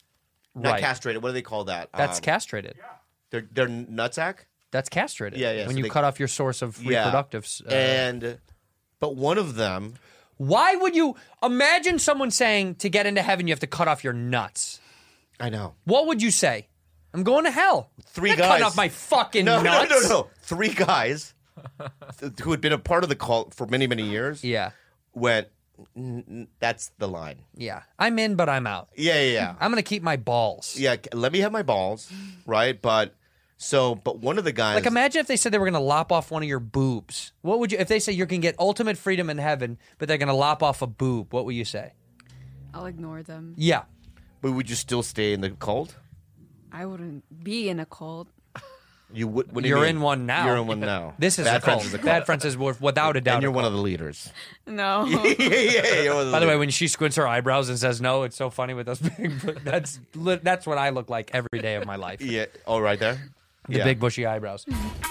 Not Right. castrated. What do they call that? That's Um, castrated. They're they're nutsack. That's castrated. Yeah, yeah, When so you they- cut off your source of Yeah. reproductive. Uh, And but one of them. why would you imagine someone saying to get into heaven you have to cut off your nuts? I know. What would you say? I'm going to hell. Three I'm not guys cutting off my fucking no, nuts. No, no, no. Three guys th- who had been a part of the cult for many, many years. Yeah. Went. "N- n- That's the line. Yeah. I'm in, but I'm out. Yeah, yeah, yeah. I'm going to keep my balls. Yeah, c- let me have my balls, right? But so, but one of the guys, Like, imagine if they said they were going to lop off one of your boobs. What would you, if they say you can get ultimate freedom in heaven, but they're going to lop off a boob, what would you say? I'll ignore them. Yeah. but would you still stay in the cult? I wouldn't be in a cult. You would. What do you You're mean? in one now. You're in one now. This is Bad a Friends cult. is a cult. Bad Friends is wor- without a doubt. And you're a one cult. of the leaders. No. yeah, yeah, you're one of the By the way, leaders. when she squints her eyebrows and says no, it's so funny with those big. That's li- that's what I look like every day of my life. Yeah. Oh, right there. The Yeah. big bushy eyebrows.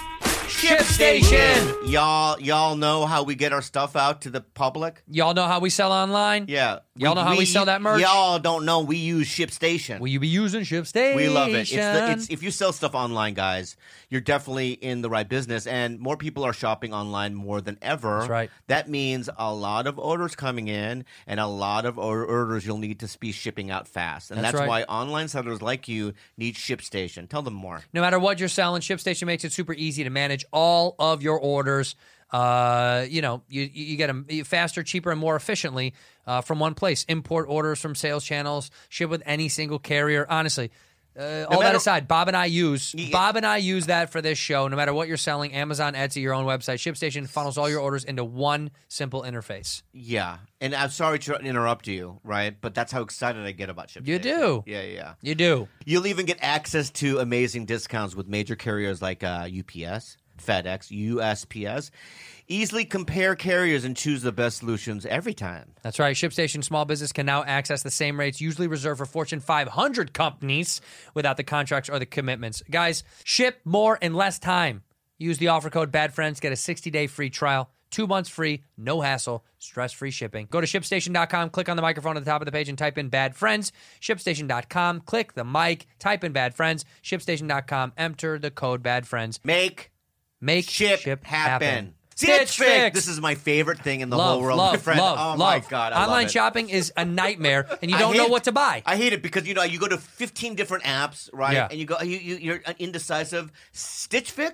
Ship Station! Y'all, y'all know how we get our stuff out to the public? Y'all know how we sell online? Yeah. Y'all know how we sell that merch? Y'all don't know we use ShipStation. Will you be using ShipStation? We love it. It's the, it's, if you sell stuff online, guys, you're definitely in the right business. And more people are shopping online more than ever. That's right. That means a lot of orders coming in and a lot of or- orders you'll need to be shipping out fast. And That's that's, right. why online sellers like you need ShipStation. Tell them more. No matter what you're selling, ShipStation makes it super easy to manage all of your orders. Uh, you know, you you get them faster, cheaper, and more efficiently uh, from one place. Import orders from sales channels, ship with any single carrier. Honestly, uh, all that matter- aside, Bob and I use Bob and I use that for this show. No matter what you're selling, Amazon, Etsy, your own website, ShipStation funnels all your orders into one simple interface. Yeah. And I'm sorry to interrupt you, right? But that's how excited I get about ShipStation. You do. Yeah, yeah. You do. You'll even get access to amazing discounts with major carriers like uh, U P S, FedEx, U S P S. Easily compare carriers and choose the best solutions every time. That's right. ShipStation small business can now access the same rates usually reserved for Fortune five hundred companies without the contracts or the commitments. Guys, ship more in less time. Use the offer code BADFRIENDS. Get a sixty-day free trial. Two months free, no hassle, stress-free shipping. Go to ShipStation dot com, click on the microphone at the top of the page and type in Bad Friends. ShipStation dot com, click the mic, type in Bad Friends. ShipStation dot com, enter the code Bad Friends. Make, Make ship, ship happen. happen. Stitch Fix! This is my favorite thing in the love, whole world, love, my friend. Love, oh love. my God, I Online love it. shopping is a nightmare, and you I don't know hate- what to buy. I hate it because you know you go to fifteen different apps, right? Yeah. And you go, you, you, you're indecisive. Stitch Fix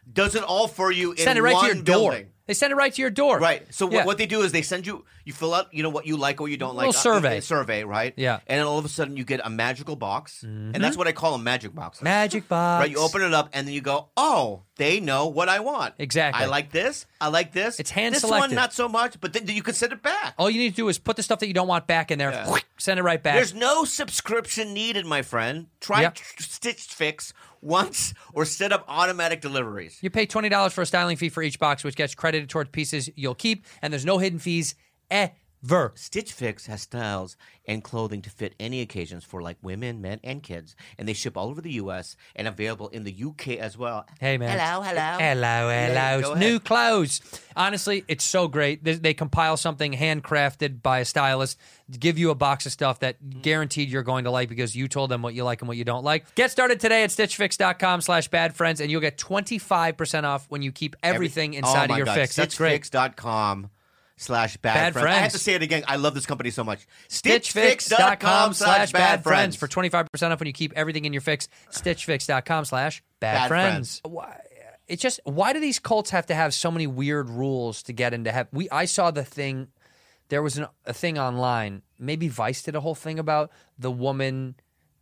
does it all for you in Send it right one to your door. building. They send it right to your door. Right. So Yeah. what, what they do is they send you, you fill out, you know, what you like or what you don't like. Little survey. A, a survey, right? Yeah. And then all of a sudden you get a magical box. And that's what I call them, magic boxes. Magic box. Right. You open it up and then you go, oh, they know what I want. Exactly. I like this. I like this. It's hand this selected. one, not so much, but then you can send it back. All you need to do is put the stuff that you don't want back in there. Yeah. Send it right back. There's no subscription needed, my friend. Try Yep. Stitch Fix once or set up automatic deliveries. You pay twenty dollars for a styling fee for each box, which gets credited towards pieces you'll keep, and there's no hidden fees ever. Stitch Fix has styles and clothing to fit any occasions for like women, men, and kids. And they ship all over the U S and available in the U K as well. Hey, man. Hello, hello. Hello, Yeah, hello. go ahead. New clothes. Honestly, it's so great. They, they compile something handcrafted by a stylist, give you a box of stuff that guaranteed you're going to like because you told them what you like and what you don't like. Get started today at stitchfix.com slash bad friends, and you'll get twenty-five percent off when you keep everything Every- inside oh of my your God. fix. That's great. Stitchfix.com slash bad, Bad friends. I have friends. to say it again. I love this company so much. Stitchfix.com slash bad friends friends. for twenty-five percent off when you keep everything in your fix. Stitchfix.com slash bad Bad friends. Why? It's just, why do these cults have to have so many weird rules to get into heaven? We, I saw the thing, there was an, a thing online, maybe Vice did a whole thing about the woman,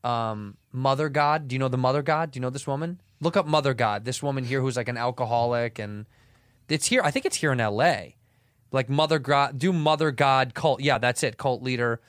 um, Mother God. Do you know the Mother God? Do you know this woman? Look up Mother God. This woman here who's like an alcoholic, and it's here, I think it's here in L A. Like Mother God, do Mother God cult. Yeah, that's it, cult leader.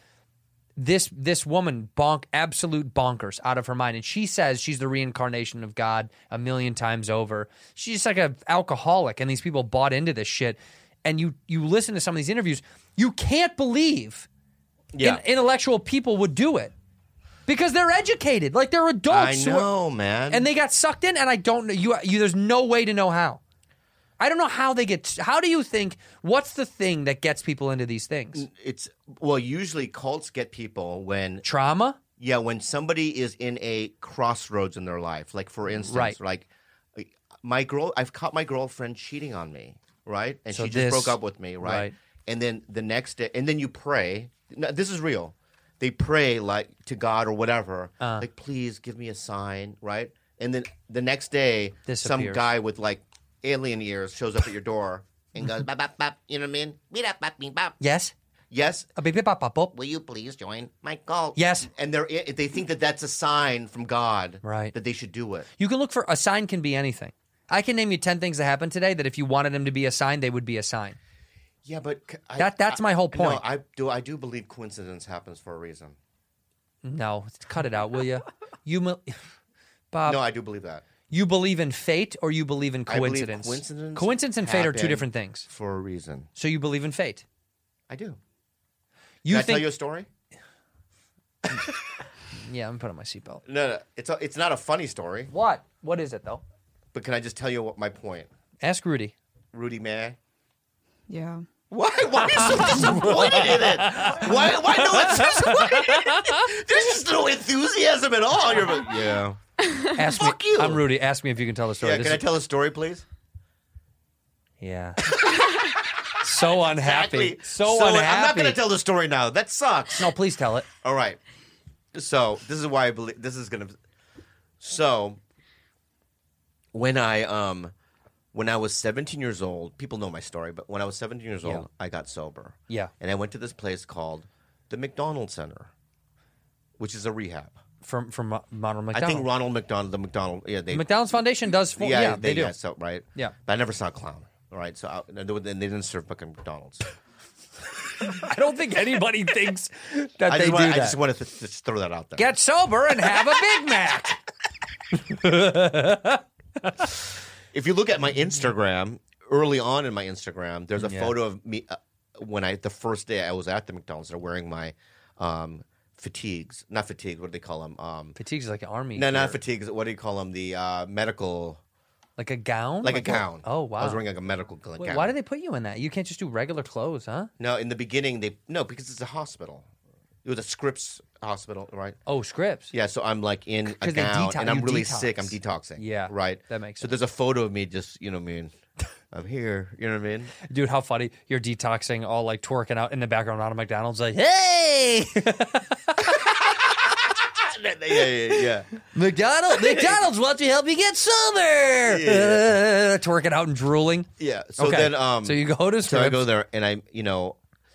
This this woman bonk absolute bonkers out of her mind, and she says she's the reincarnation of God a million times over. She's just like an alcoholic, and these people bought into this shit. And you you listen to some of these interviews, you can't believe Yeah. in, intellectual people would do it because they're educated, like they're adults. I who are- know, man. and they got sucked in, and I don't know you. You there's no way to know how. I don't know how they get. How do you think? What's the thing that gets people into these things? It's well, usually cults get people when Trauma. yeah, when somebody is in a crossroads in their life. Like for instance, Right. like my girl, I've caught my girlfriend cheating on me, right? And So she just this- broke up with me, right? right. And then the next day, and then you pray. No, this is real. They pray like to God or whatever, Uh. like please give me a sign, right? And then the next day, some Disappears. guy with like alien ears shows up at your door and goes, bop, bop, bop, you know what I mean? Beep, bop, bop, beep, bop. Yes. Yes. A beep, beep, bop, bop, bop. Will you please join my cult? Yes. And they're they think that that's a sign from God, Right. that they should do it. You can look for a sign. Can be anything. I can name you ten things that happened today that if you wanted them to be a sign, they would be a sign. Yeah, but c- I, That- that's my whole point. No, I do. I do believe coincidence happens for a reason. No, cut it out, will you? You, mil- Bob. no, I do believe that. You believe in fate or you believe in I believe coincidence? coincidence Coincidence and fate are two happen different things. for a reason. So you believe in fate? I do. You Can I think? tell you a story? Yeah, I'm putting my seatbelt. No, no, it's a, it's not a funny story. What? What is it though? But can I just tell you what my point? Ask Rudy. Rudy, may I? Yeah. Why? Why are you so disappointed in it? Why? Why no enthusiasm? There's just no enthusiasm at all. You're like, yeah. Ask Fuck me. you. I'm Rudy. Ask me if you can tell the story. Yeah. This Can I is- tell a story, please? Yeah. So unhappy. Exactly. So, I'm not unhappy. going to tell the story now. That sucks. No, please tell it. All right. So this is why I believe this is gonna. So when I um when I was seventeen years old, people know my story, but when I was seventeen years old, Yeah. I got sober. Yeah. And I went to this place called the McDonald Center, which is a rehab. From from Ronald McDonald. I think Ronald McDonald, the McDonald, yeah, they The McDonald's Foundation does. For, yeah, they, do. Yeah, so right. Yeah. But I never saw a clown. All right, so I, and they they didn't serve fucking McDonald's. I don't think anybody thinks that I they just want, do I that. just wanted to just throw that out there. Get sober and have a Big Mac. If you look at my Instagram, early on in my Instagram, there's a Yeah. photo of me uh, when I the first day I was at the McDonald's. They're wearing my um, fatigues, not fatigues. What do they call them? Um, Fatigues like an army. no, not gear. fatigues. What do you call them? The uh, medical, Like a gown. like, a gown. Oh wow. I was wearing like a medical gl- Wait, gown. why did they put you in that? You can't just do regular clothes, huh? No, in the beginning they no because it's a hospital. It was a Scripps hospital, right? Oh, Scripps. Yeah, so I'm like in a 'Cause they gown, detox- and I'm you really detox. sick. I'm detoxing. Yeah, right. that makes So there's a photo of me just, you know, what I mean, I'm here. You know what I mean? Dude, how funny. You're detoxing, all like twerking out in the background out of McDonald's, like, hey! That- yeah, yeah, yeah. McDonald's, McDonald's wants to help you get sober. Yeah. Uh, twerking out and drooling. Yeah. So Okay. then, um, So you go to so I go Scripps. there, and I, you know,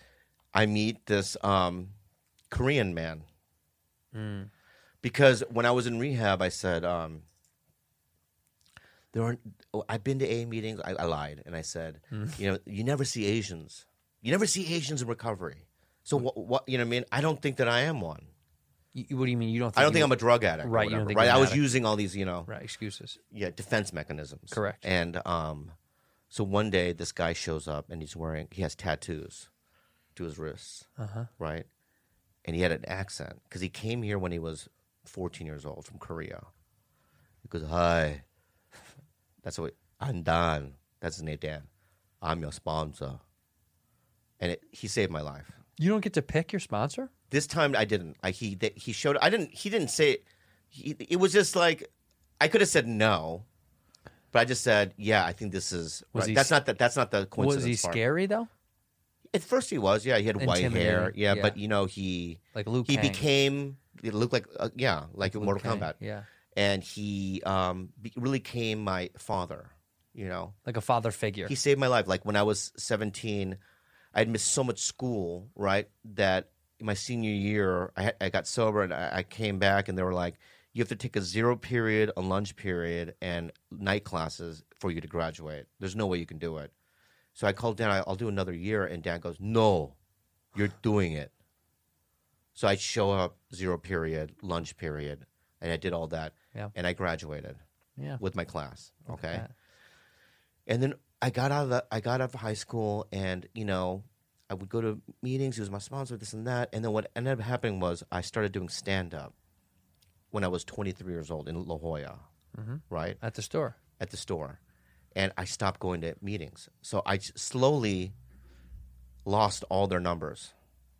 I meet this um, Korean man Mm. because when I was in rehab, I said, um, "There aren't." Oh, I've been to A A meetings. I, I lied, and I said, Mm. "You know, you never see Asians. You never see Asians in recovery. So what? What? You know what I mean? I don't think that I am one. You, what do you mean? You don't? Think I don't you- think I'm a drug addict. or Right. You whatever, don't think right? you're I an was addict. using all these, you know, right excuses. yeah, defense mechanisms. Correct. And um, so one day this guy shows up and he's wearing, he has tattoos to his wrists, Uh-huh. right? And he had an accent because he came here when he was fourteen years old from Korea. He goes, "Hi, that's what I'm Dan. That's his name, Dan. I'm your sponsor." And it, he saved my life. You don't get to pick your sponsor. This time I didn't. I he that he showed. I didn't. He didn't say. He, it was just like I could have said no, but I just said, "Yeah, I think this is." Was right. he That's s- not that. That's not the coincidence. Was he part. scary though? At first, he was. Yeah, he had white hair. Intimidating, Yeah, yeah. but you know, he Like Liu he Kang. became. It looked like uh, yeah, like in Liu Mortal Kang, Kombat. yeah. and he um be, really became my father. You know, Like a father figure. he saved my life. Like when I was seventeen, I had missed so much school, right? That my senior year, I, had, I got sober and I, I came back, and they were like, "You have to take a zero period, a lunch period, and night classes for you to graduate. There's no way you can do it." So I called Dan. I, I'll do another year, and Dan goes, "No, you're doing it." So I show up zero period, lunch period, and I did all that, Yeah. and I graduated Yeah. with my class. Look at Okay. that. And then I got out of the, I got out of high school, and you know, I would go to meetings. He was my sponsor, this and that. And then what ended up happening was I started doing stand up when I was twenty-three years old in La Jolla, Mhm. right At the store. at the store, and I stopped going to meetings. So I j- slowly lost all their numbers.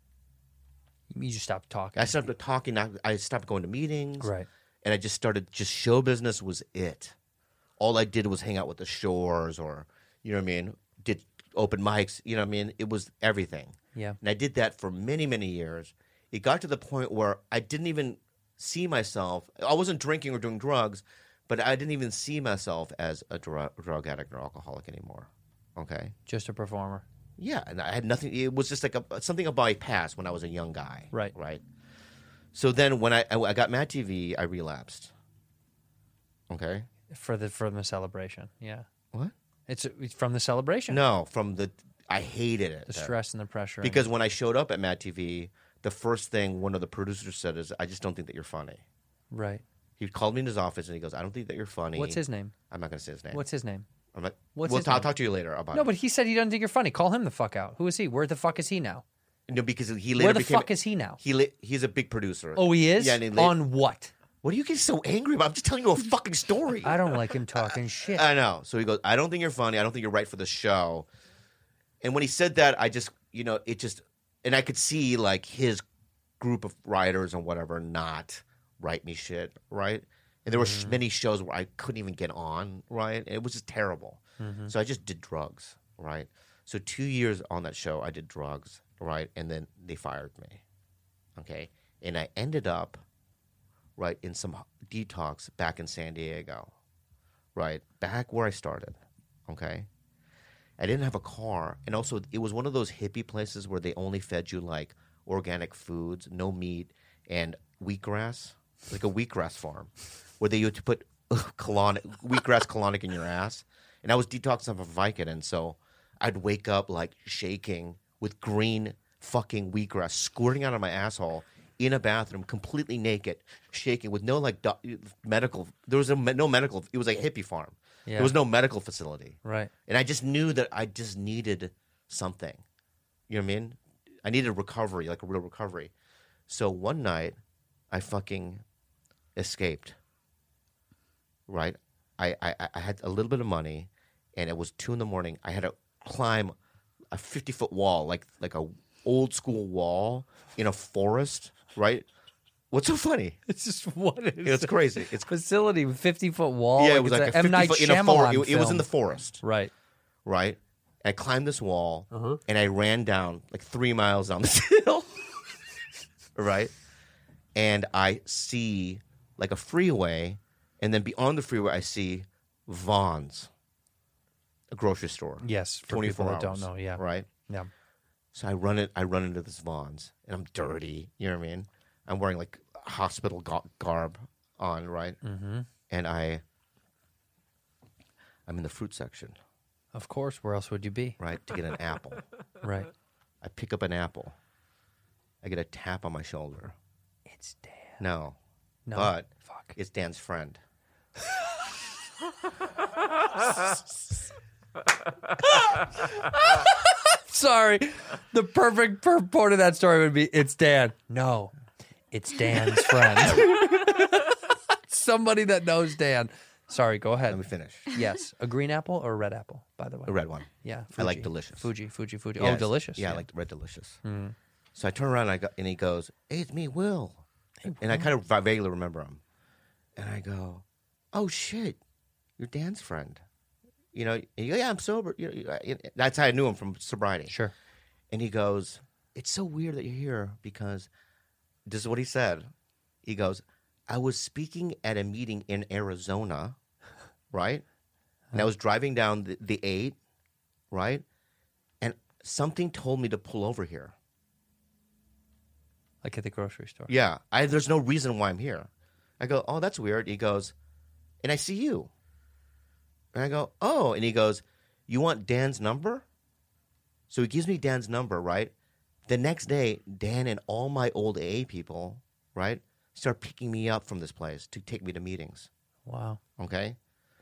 You just stopped talking. I stopped talking. I, I stopped going to meetings, Right. and I just started. Just show business was it. All I did was hang out with the Shores, or you know what I mean. Did open mics. You know what I mean. It was everything. Yeah. And I did that for many, many years. It got to the point where I didn't even see myself. I wasn't drinking or doing drugs, but I didn't even see myself as a drug, drug addict or alcoholic anymore. Okay. Just a performer. Yeah, and I had nothing. It was just like a, something of my past when I was a young guy. Right. Right. So then when I, I, I got Mad T V, I relapsed. Okay. For the from the celebration. Yeah. What? It's, it's from the celebration. No, from the I hated it. The stress and the pressure. and- Because when I showed up at Mad T V, the first thing one of the producers said is, "I just don't think that you're funny." Right. He called me in his office and he goes, "I don't think that you're funny." What's his name? I'm not going to say his name. What's his name? I'm like, What's we'll his t- I'll name? talk to you later about No, it. but he said he doesn't think you're funny. Call him the fuck out. Who is he? Where the fuck is he now? No, because he later Where the became. fuck is he now? He la- he's a big producer. Oh, he is? Yeah. And he la- On what? What are you getting so angry about? I'm just telling you a fucking story. I don't like him talking shit. I know. So he goes, "I don't think you're funny. I don't think you're right for the show." And when he said that, I just, you know, it just, and I could see like his group of writers and whatever not write me shit, right? And there were sh- many shows where I couldn't even get on, right? And it was just terrible. Mhm. So I just did drugs, right? So two years on that show, I did drugs, right? And then they fired me, okay? And I ended up, right, in some detox back in San Diego, right? Back where I started, okay? I didn't have a car. And also, it was one of those hippie places where they only fed you, like, organic foods, no meat, and wheatgrass, like a wheatgrass farm, where they used to put colonic, wheatgrass colonic in your ass. And I was detoxing off of Vicodin, so I'd wake up, like, shaking with green fucking wheatgrass squirting out of my asshole in a bathroom, completely naked, shaking with no, like, do- medical. There was a, no medical. It was a hippie farm. Yeah. There was no medical facility. Right. And I just knew that I just needed something. You know what I mean? I needed recovery, like a real recovery. So one night, I fucking escaped. Right? I, I, I had a little bit of money, and it was two in the morning. I had to climb a fifty-foot wall, like like a old school wall in a forest, right? What's so funny? It's just what is It's crazy. It's facility with fifty foot wall. yeah, like it was it's like a a M Night fifty foot in a Shyamalan forest. It, it was in film. the forest, Right. right? I climbed this wall, Uh-huh. and I ran down like three miles down this hill, right? and I see like a freeway, and then beyond the freeway, I see Vaughn's, a grocery store. Yes, for twenty-four people that hours, don't know, yeah. right. Yeah. So I run it. I run into this Vaughn's, and I'm dirty. You know what I mean? I'm wearing like hospital ga- garb on, right? Mm-hmm. And I, I'm in the fruit section. Of course. Where else would you be? Right, to get an apple. Right. I pick up an apple. I get a tap on my shoulder. It's Dan. No. No. But Fuck. it's Dan's friend. Sorry. The perfect purport of that story would be, it's Dan. No. It's Dan's friend. Somebody that knows Dan. Sorry, go ahead. Let me finish. Yes. A green apple or a red apple, by the way? A red one. Yeah. I like Fuji. delicious. Fuji, Fuji, Fuji. Yes. Oh, delicious. Yeah, Yeah, I like red delicious. Mm. So I turn around and, I go, and he goes, "Hey, it's me, Will." And I kind of vaguely remember him. And I go, "Oh, shit. You're Dan's friend." You know, and you go, "Yeah, I'm sober." You know, that's how I knew him, from sobriety. Sure. And he goes, "It's so weird that you're here because," this is what he said. He goes, "I was speaking at a meeting in Arizona, right? And I was driving down the, the eight, right? And something told me to pull over here." Like at the grocery store. Yeah. I, there's no reason why I'm here. I go, "Oh, that's weird." He goes, "And I see you." And I go, "Oh." And he goes, "You want Dan's number?" So he gives me Dan's number, right? The next day, Dan and all my old A A people, right, start picking me up from this place to take me to meetings. Wow. Okay?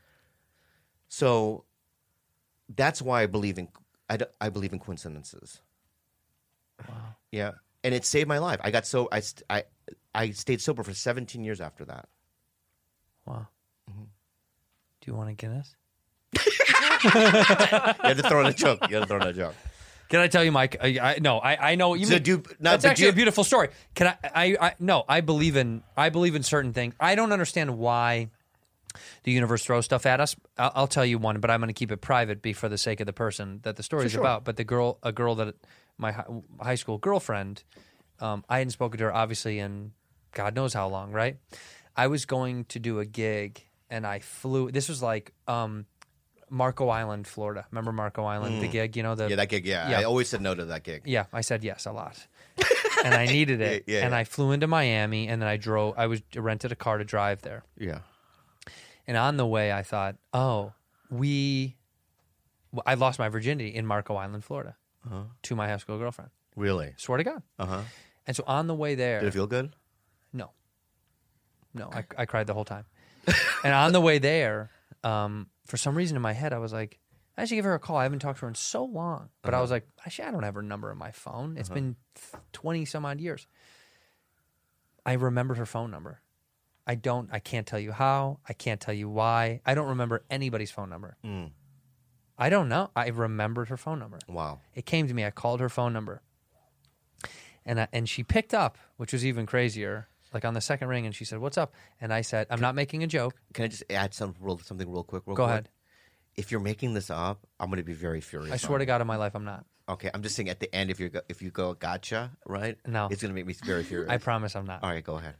So that's why I believe in I, d- I believe in coincidences. Wow. Yeah. And it saved my life. I got so I, st- I, I stayed sober for seventeen years after that. Wow. Mm-hmm. Do you want a Guinness? You had to throw in a joke. You had to throw in a joke. Can I tell you, Mike? I, I no, I, I know what you So mean. do you- no, That's but actually do you- a beautiful story. Can I, I? I no, I believe in. I believe in certain things. I don't understand why the universe throws stuff at us. I'll, I'll tell you one, but I'm going to keep it private, be for the sake of the person that the story For is sure. about. But the girl, a girl that my hi- high school girlfriend, um, I hadn't spoken to her obviously in God knows how long. Right? I was going to do a gig, and I flew. This was like. Um, Marco Island, Florida. Remember Marco Island, the Mm. gig? You know the Yeah, that gig, yeah. I always said no to that gig. Yeah, I said yes a lot, and I needed it. Yeah, yeah, and yeah. I flew into Miami, and then I drove. I was rented a car to drive there. Yeah. And on the way, I thought, oh, we. well, I lost my virginity in Marco Island, Florida, Uh-huh. to my high school girlfriend. Really? Swear to God. Uh-huh. And so on the way there, Did it feel good? No. No, I, I cried the whole time. And on the way there, um, for some reason in my head, I was like, I should give her a call. I haven't talked to her in so long. But I Uh-huh. was like, actually, I don't have her number in my phone. It's Uh-huh. been twenty some odd years. I remembered her phone number. I don't, I can't tell you how. I can't tell you why. I don't remember anybody's phone number. Mm. I don't know. I remembered her phone number. Wow. It came to me. I called her phone number. And I, and she picked up, which was even crazier. Like on the second ring, and she said, "What's up?" And I said, "I'm not making a joke." Can I just add some real, something real quick? Real Go quick? ahead. If you're making this up, I'm going to be very furious. I swear on to you. God, in my life, I'm not. Okay, I'm just saying at the end, if you go, if you go gotcha, right? No. It's going to make me very furious. I promise I'm not. All right, go ahead.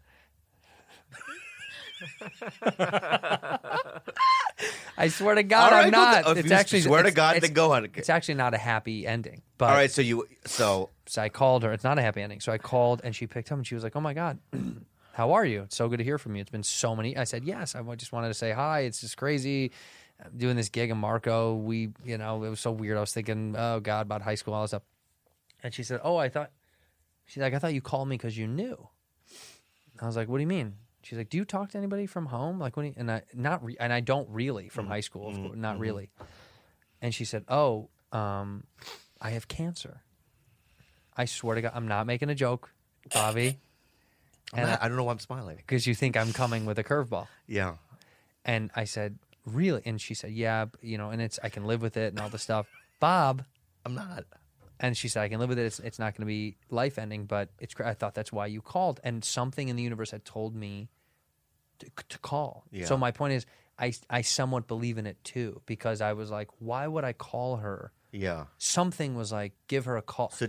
I swear to God, All right, I'm go- not. if It's you actually swear to it's- God, it's- then go on. It's actually not a happy ending. But All right, so you so so I called her. It's not a happy ending. So I called, and she picked up, and she was like, "Oh my God, how are you? It's so good to hear from you. It's been so many." I said, "Yes, I just wanted to say hi. It's just crazy." I'm doing this gig in Marco. We, you know, it was so weird. I was thinking, oh God, about high school, all this stuff. And she said, "Oh, I thought," she's like, "I thought you called me because you knew." I was like, "What do you mean?" She's like, "Do you talk to anybody from home? Like when?" And I not re- and I don't really from high school, of course, not really. And she said, "Oh, um, I have cancer." I swear to God, I'm not making a joke, Bobby. I'm not- I don't know why I'm smiling. Because you think I'm coming with a curveball. Yeah. And I said, "Really?" And she said, "Yeah, b- you know, and it's I can live with it and all this stuff." Bob, I'm not. And she said, "I can live with it. It's, it's not going to be life ending, but it's." cra- I thought that's why you called, and something in the universe had told me to, to call. Yeah. So my point is, I I somewhat believe in it too, because I was like, why would I call her? Yeah. Something was like, give her a call. So did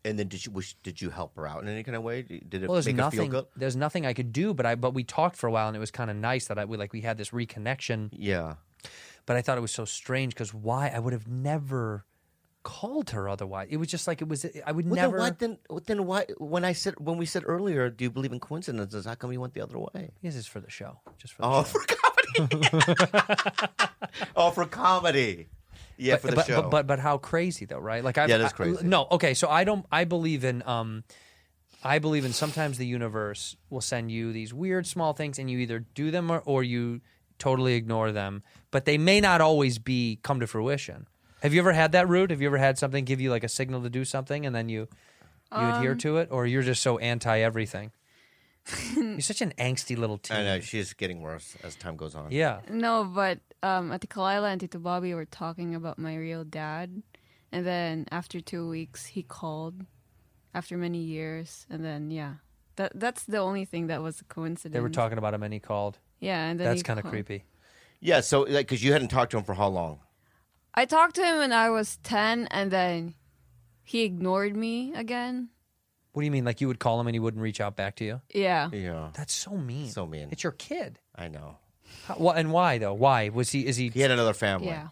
And then did you wish, did you help her out in any kind of way? Did it Well, there's make her nothing. feel good? There's nothing I could do, but I but we talked for a while, and it was kind of nice that I we like we had this reconnection. Yeah. But I thought it was so strange because why I would have never called her otherwise. It was just like it was. I would Well, never. Then, what, then, then why? When I said when we said earlier, do you believe in coincidences? How come you went the other way? This is for the show. Just for the Oh, show. for comedy. oh, for comedy. Yeah, but, for the but, show. But, but but how crazy though, right? Like I Yeah, it is I- crazy. no, okay. So I don't. I believe in. Um, I believe in sometimes the universe will send you these weird small things, and you either do them or, or you totally ignore them. But they may not always be come to fruition. Have you ever had that, Rude? Have you ever had something give you like a signal to do something, and then you you adhere Um, to it, or you're just so anti everything? You're such an angsty little teen. I know she's getting worse as time goes on. Yeah. No, but um, Ate Kalila and Tito Bobby were talking about my real dad. And then after two weeks, he called after many years. And then, yeah, that that's the only thing that was a coincidence. They were talking about him, and he called. Yeah, and then That's he kind of called. creepy. Yeah, so like because you hadn't talked to him for how long? I talked to him when I was ten, and then he ignored me again. What do you mean? Like you would call him and he wouldn't reach out back to you? Yeah. Yeah. That's so mean. So mean. It's your kid. I know. How, wh- and why though? Why was he? Is he? He had another family. Yeah.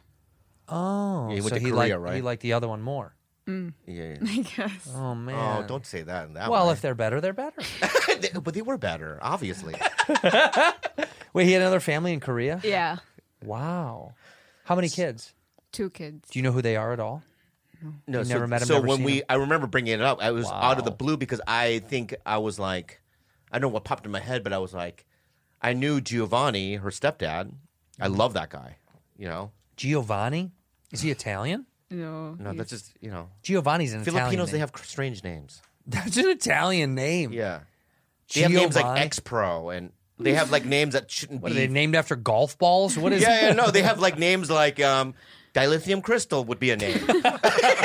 Oh, Yeah, he went so to he Korea, liked right? he liked the other one more. Mm. Yeah. I guess. Oh man. Oh, don't say that in that Well, way. if they're better, they're better. They- but they were better, obviously. Wait, he had another family in Korea? Yeah. Wow. How many kids? Two kids. Do you know who they are at all? No, You so, never met him, So never when seen we, him? I remember bringing it up. I was out of the Wow. blue because I think I was like, I don't know what popped in my head, but I was like, I knew Giovanni, her stepdad. I love that guy. You know, Giovanni? Is he Italian? No. no, he's- that's just you know, Giovanni's an Italian Filipinos. name. They have strange names. That's an Italian name. Yeah, they have names like Giovanni? X Pro, and they have like names that shouldn't What are be. they named after golf balls? What is yeah, yeah, no, they have like names like um, dilithium crystal would be a name. you know what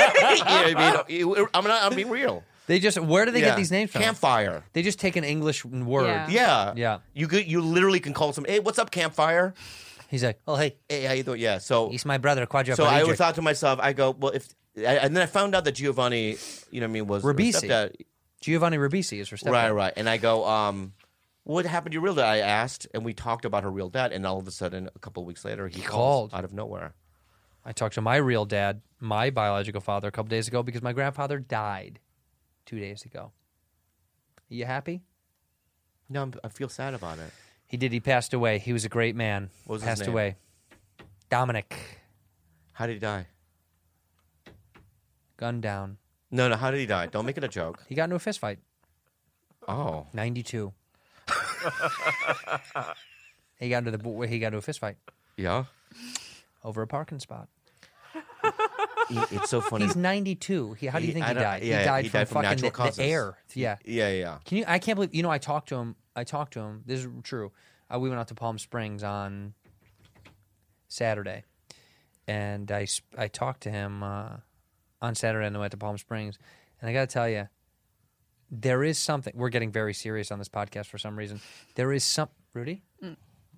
I mean, I'm not. I'm being real. They just where do they Yeah. get these names from? Campfire. They just take an English word. Yeah. Yeah, Yeah. You could, you literally can call some. Hey, what's up, Campfire? He's like, oh hey, Hey, how you doing? Yeah. So, he's my brother, quadriplegic. so I always thought to myself, I go, well, if, I, and then I found out that Giovanni, you know, what I mean, was her Ribisi. stepdad. Giovanni Ribisi is her stepdad. Right, right. And I go, um, what happened to your real dad? I asked, and we talked about her real dad, and all of a sudden, a couple of weeks later, he, He calls called. out of nowhere. I talked to my real dad, my biological father, a couple days ago because my grandfather died two days ago. Are you happy? No, I'm, I feel sad about it. He did. He passed away. He was a great man. What was his passed name? away. Dominic. How did he die? Gunned down. No, no. How did he die? Don't make it a joke. He got into a fist fight. Oh, ninety-two. He got into the he got into a fist fight yeah. over a parking spot. He- it's so funny. He's ninety-two. He, how do you He- think I he don't- died? yeah, he died he from died from fucking natural the, causes. the air. Yeah. Yeah, yeah. Can you? I can't believe. You know, I talked to him. I talked to him. This is true. Uh, we went out to Palm Springs on Saturday, and I sp- I talked to him uh, on Saturday, and I went to Palm Springs, and I got to tell you, there is something. We're getting very serious on this podcast for some reason. There is some. Rudy. Mm.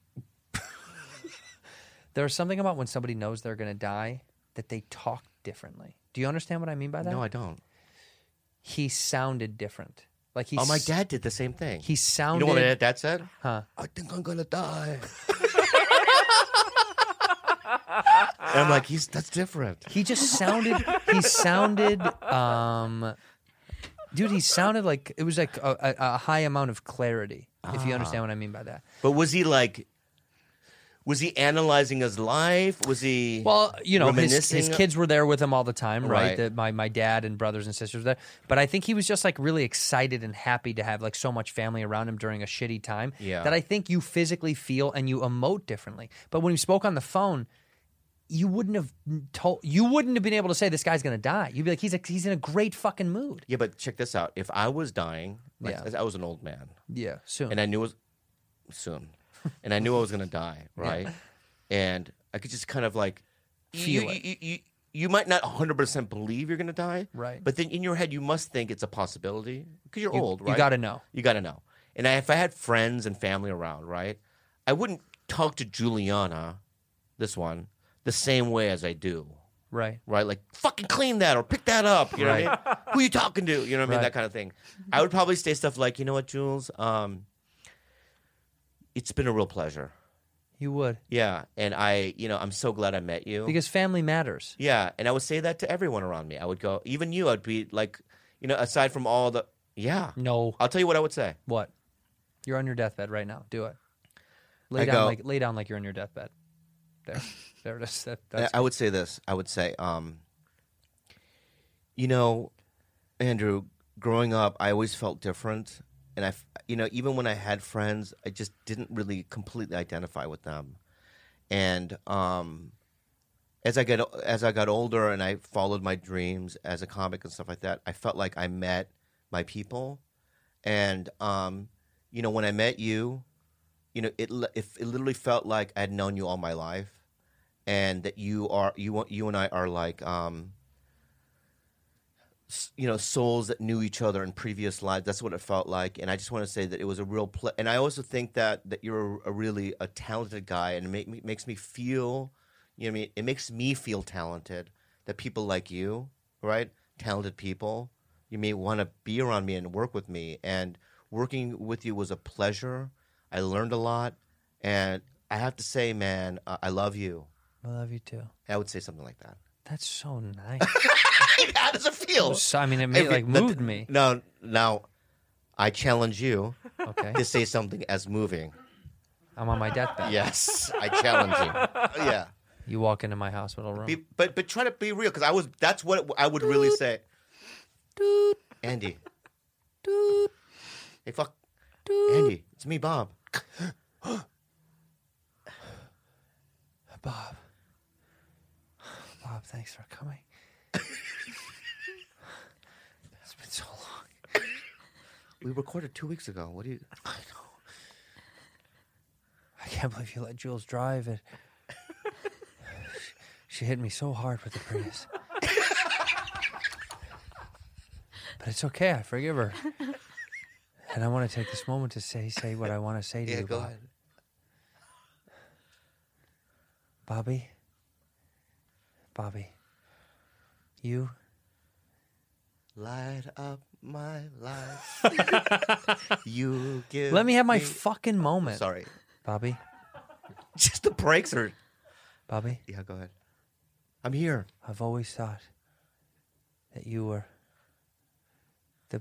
There's something about when somebody knows they're going to die that they talk differently. Do you understand what I mean by that? No, I don't. He sounded different. Like he. Oh, my s- dad did the same thing. He You sounded. know what my dad said? Huh? I think I'm gonna die. And I'm like, he's that's different. He just sounded. He sounded. Um, dude, he sounded like it was like a, a, a high amount of clarity. If you Ah. understand what I mean by that. But was he like? Was he analyzing his life? Was he? Well, you know, his, reminiscing? his kids were there with him all the time, right? Right. That my my dad and brothers and sisters were there. But I think he was just like really excited and happy to have like so much family around him during a shitty time. Yeah. That I think you physically feel and you emote differently. But when we spoke on the phone, you wouldn't have told. You wouldn't have been able to say this guy's gonna die. You'd be like, he's a, he's in a great fucking mood. Yeah, but check this out. If I was dying, like, Yeah. I was an old man, Yeah, soon. and I knew it was soon, and I knew I was gonna die, right? And I could just kind of like Feel you, it. You, you, you might not one hundred percent believe you're gonna die, Right. But then in your head, you must think it's a possibility because you're You- old, you right? gotta know. You got to know. And I, if I had friends and family around, right, I wouldn't talk to Juliana, this one, the same way as I do, Right. Right? Like, fucking clean that or pick that up. You know Right. what I mean? Who you talking to? You know what I mean? Right. That kind of thing. I would probably say stuff like, you know what, Jules? Um, it's been a real pleasure. You would. Yeah. And I, you know, I'm so glad I met you. Because family matters. Yeah. And I would say that to everyone around me. I would go, even you, I'd be like, you know, aside from all the, yeah. No. I'll tell you what I would say. What? You're on your deathbed right now. Do it. Lay I down go- like lay down like you're on your deathbed. There. There it is. That, I that's I would say this. I would say, um, you know, Andrew, growing up, I always felt different. And, I, f- you know, even when I had friends, I just didn't really completely identify with them. And um, as I get as I got older and I followed my dreams as a comic and stuff like that, I felt like I met my people. And, um, you know, when I met you, you know, it, li- it it literally felt like I had known you all my life. And that you are you you and I are like um, s- you know, souls that knew each other in previous lives. That's what it felt like, and I just want to say that it was a real ple- and I also think that that you're a, a really a talented guy, and it make me, makes me feel, you know, what I mean, it makes me feel talented that people like you, right, talented people, you may want to be around me and work with me, and working with you was a pleasure. I learned a lot, and I have to say, man, uh, I love you. I love you too. I would say something like that. That's so nice. How does it feel? So, I mean, it made, If like the- moved me. No, now I challenge you Okay. to say something as moving. I'm on my deathbed. Yes, I challenge you. Yeah, You walk into my hospital room. be, but but try to be real because I was. That's what I would really say. Andy. Hey, fuck. Andy, it's me, Bob. Bob. Bob, thanks for coming. It's been so long. We recorded two weeks ago. What do you? I know. I can't believe you let Jules drive it. she, she hit me so hard with the Prius. But it's okay. I forgive her. And I want to take this moment to say say what I want to say to Yeah, you, go Bob. ahead. Bobby. Bobby. You. Light up my life. You give. Let me have my fucking moment. Sorry, Bobby. just the brakes are. Bobby. Yeah, go ahead. I'm here. I've always thought that you were the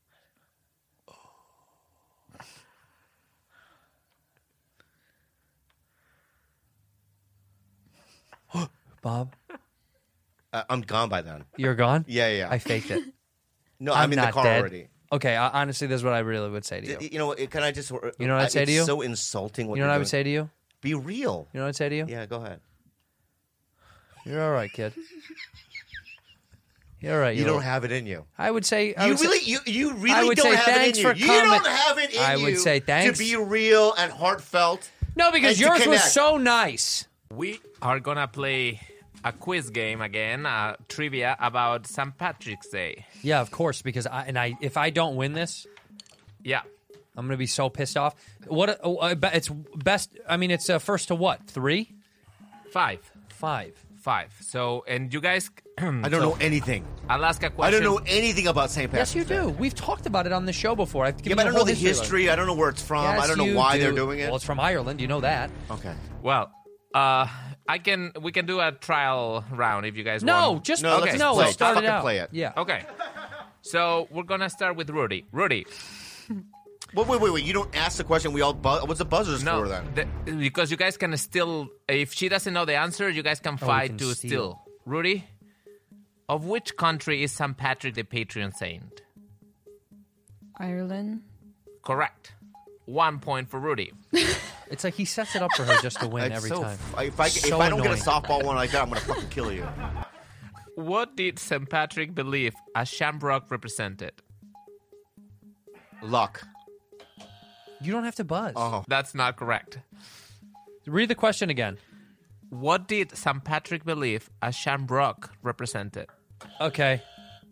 Bob. Uh, I'm gone by then. You're gone? Yeah, yeah. I faked it. No, I'm, in the not car dead. already. Okay, I, honestly, this is what I really would say to you. D- You know, can I just? You know what I'd I- say to it's you? So insulting. What You know what you're I would doing. say to you? Be real. You know what I'd say to you? Yeah, go ahead. You're all right, kid. You're all right. You little- don't have it in you. I would say. I You would say- really, you, you really I would don't say have thanks it in for you. You coming. don't have it in I you. would say thanks. to be real and heartfelt. No, because and to yours was connect. so nice. We are gonna play a quiz game again, uh, trivia about Saint Patrick's Day. Yeah, of course. Because I and I, if I don't win this, yeah, I'm gonna be so pissed off. What? Oh, I bet it's best. I mean, it's uh, first to what? Three, five, five, five. So, and you guys, I don't know anything. I'll ask a I question. don't know anything about Saint Patrick's Yes, you do. Day. We've talked about it on the show before. I've Yeah, given but I you don't know whole the history. I don't know where it's from. Yes, I don't know you why do. they're doing it. Well, it's from Ireland. You know that. Okay. Well, uh, I can. We can do a trial round if you guys No, want. just No, let's okay. just no. play Let's it. start Fucking it out. play it. Yeah. Okay. So we're gonna start with Rudy. Rudy. Wait, wait, wait, wait. You don't ask the question. We all buzz. What's the buzzers No, for then? the- because you guys can still. If she doesn't know the answer, you guys can we fight can to steal. steal. Rudy, of which country is Saint Patrick the patron saint? Ireland. Correct. One point for Rudy. It's like he sets it up for her just to win It's every so time. f- If I, So if I don't annoying. get a softball one like that, I'm gonna fucking kill you. What did Saint Patrick believe a shamrock represented? Luck. You don't have to buzz. Oh, That's not correct. Read the question again. What did Saint Patrick believe a shamrock represented? Okay.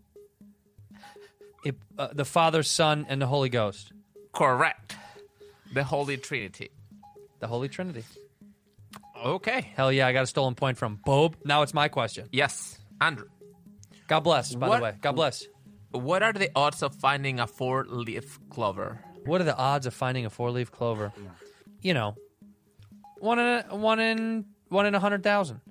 It, uh, the Father, Son, and the Holy Ghost. Correct. The Holy Trinity. The Holy Trinity. Okay. Hell yeah, I got a stolen point from Bob. Now it's my question. Yes, Andrew. God bless, by What- the way. God bless. What are the odds of finding a four-leaf clover? What are the odds of finding a four-leaf clover? You know, one in a, one in one in a hundred thousand.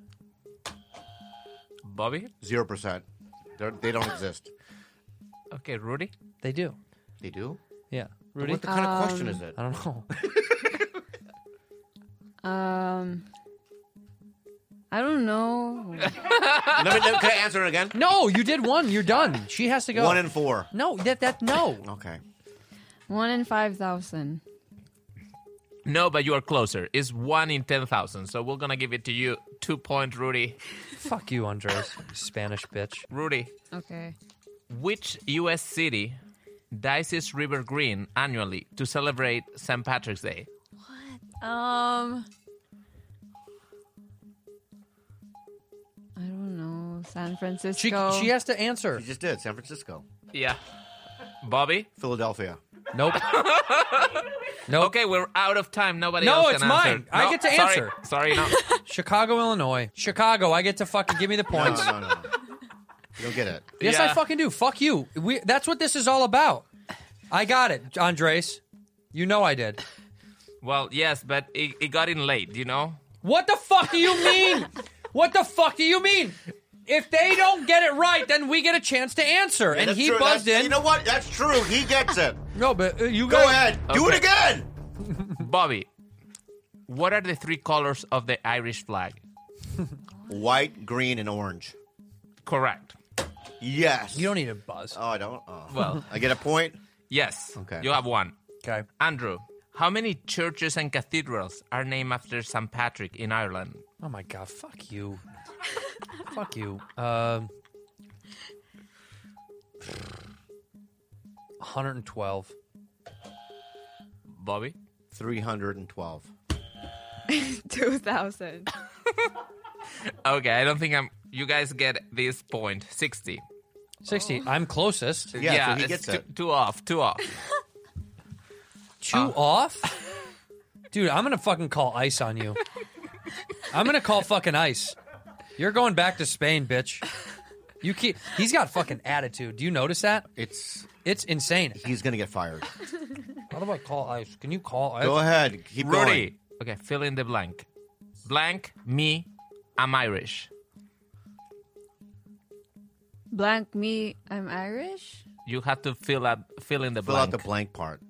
Bobby? Zero percent. They're, they don't exist. Okay, Rudy? They do. They do? Yeah, Rudy. What the kind of Um, question is it? I don't know. Um, I don't know. Let me, let- can I answer it again? No, you did one. You're done. She has to go. One in four. No, that that no. Okay. One in five thousand. No, but you are closer. It's one in ten thousand. So we're going to give it to you. Two point, Rudy. Fuck you, Andres. You Spanish bitch. Rudy, Okay. which U S city dyes its river green annually to celebrate Saint Patrick's Day? Um, I don't know. San She Francisco. she has to answer. You just did. San Francisco. Yeah. Bobby? Philadelphia. Nope. Nope. Okay, we're out of time. Nobody No, else can it's answer. mine. I No, get to sorry. answer. Sorry, no. Chicago, Illinois. Chicago. I get to fucking give me the No, points. no, no, no. You don't get it. Yes, Yeah. I fucking do. Fuck you. We, that's what this is all about. I got it, Andres. You know I did. Well, yes, but it, it got in late, you know? What the fuck do you mean? What the fuck do you mean? If they don't get it right, then we get a chance to answer. Yeah, and that's he true. buzzed That's- in. You know what? That's true. He gets it. No, but uh, you Go guys. ahead. Do Okay. it again. Bobby, what are the three colors of the Irish flag? White, green, and orange. Correct. Yes. You don't need a buzz. Oh, I don't. Oh. Well, I get a point. yes. Okay. You have one. Okay. Andrew, how many churches and cathedrals are named after Saint Patrick in Ireland? Oh my god. Fuck you. Fuck you. Um. one hundred twelve. Bobby? Three hundred and twelve. Two thousand. Okay, I don't think I'm. You guys get this point. sixty. sixty. I'm closest. Yeah, so he it's gets two, it. two off. Two off. Two Uh. off? Dude, I'm gonna fucking call ice on you. I'm gonna call fucking ice. You're going back to Spain, bitch. You keep. He's got fucking attitude. Do you notice that? It's It's insane. he's gonna get fired. How do I call ice? Can you call ice? Go ahead. Keep Rudy. going. Okay, fill in the blank. Blank, me, I'm Irish. Blank me. I'm Irish. You have to fill out fill in the Fill blank. out the blank part.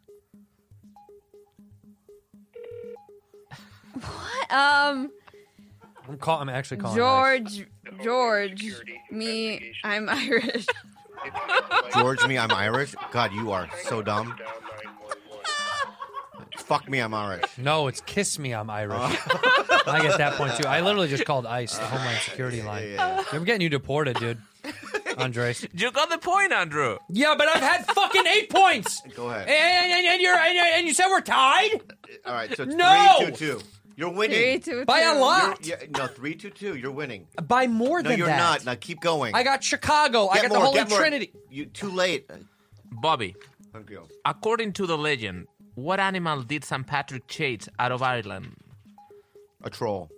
What? Um, I'm, call, I'm actually calling George. George. Me. I'm Irish. George, me, I'm Irish. God, you are so dumb. Fuck me, I'm Irish. ice. No, it's kiss me, I'm Irish. I get that point too. I literally just called ICE, the Homeland Security line. Yeah. I'm getting you deported, dude. Andres. You got the point, Andrew. Yeah, but I've had fucking eight points. Go ahead. And, and, and you're and, and you said we're tied All right, so it's No! three, two, two. You're winning. Three, two, by a two. lot. You're, yeah, no, three, two, two. You're winning. By more No, than you're that. not. Now keep going. I got Chicago. I Get got more, the Holy get more. Trinity. You too late. Bobby, Thank you. according to the legend, what animal did Saint Patrick chase out of Ireland? A troll.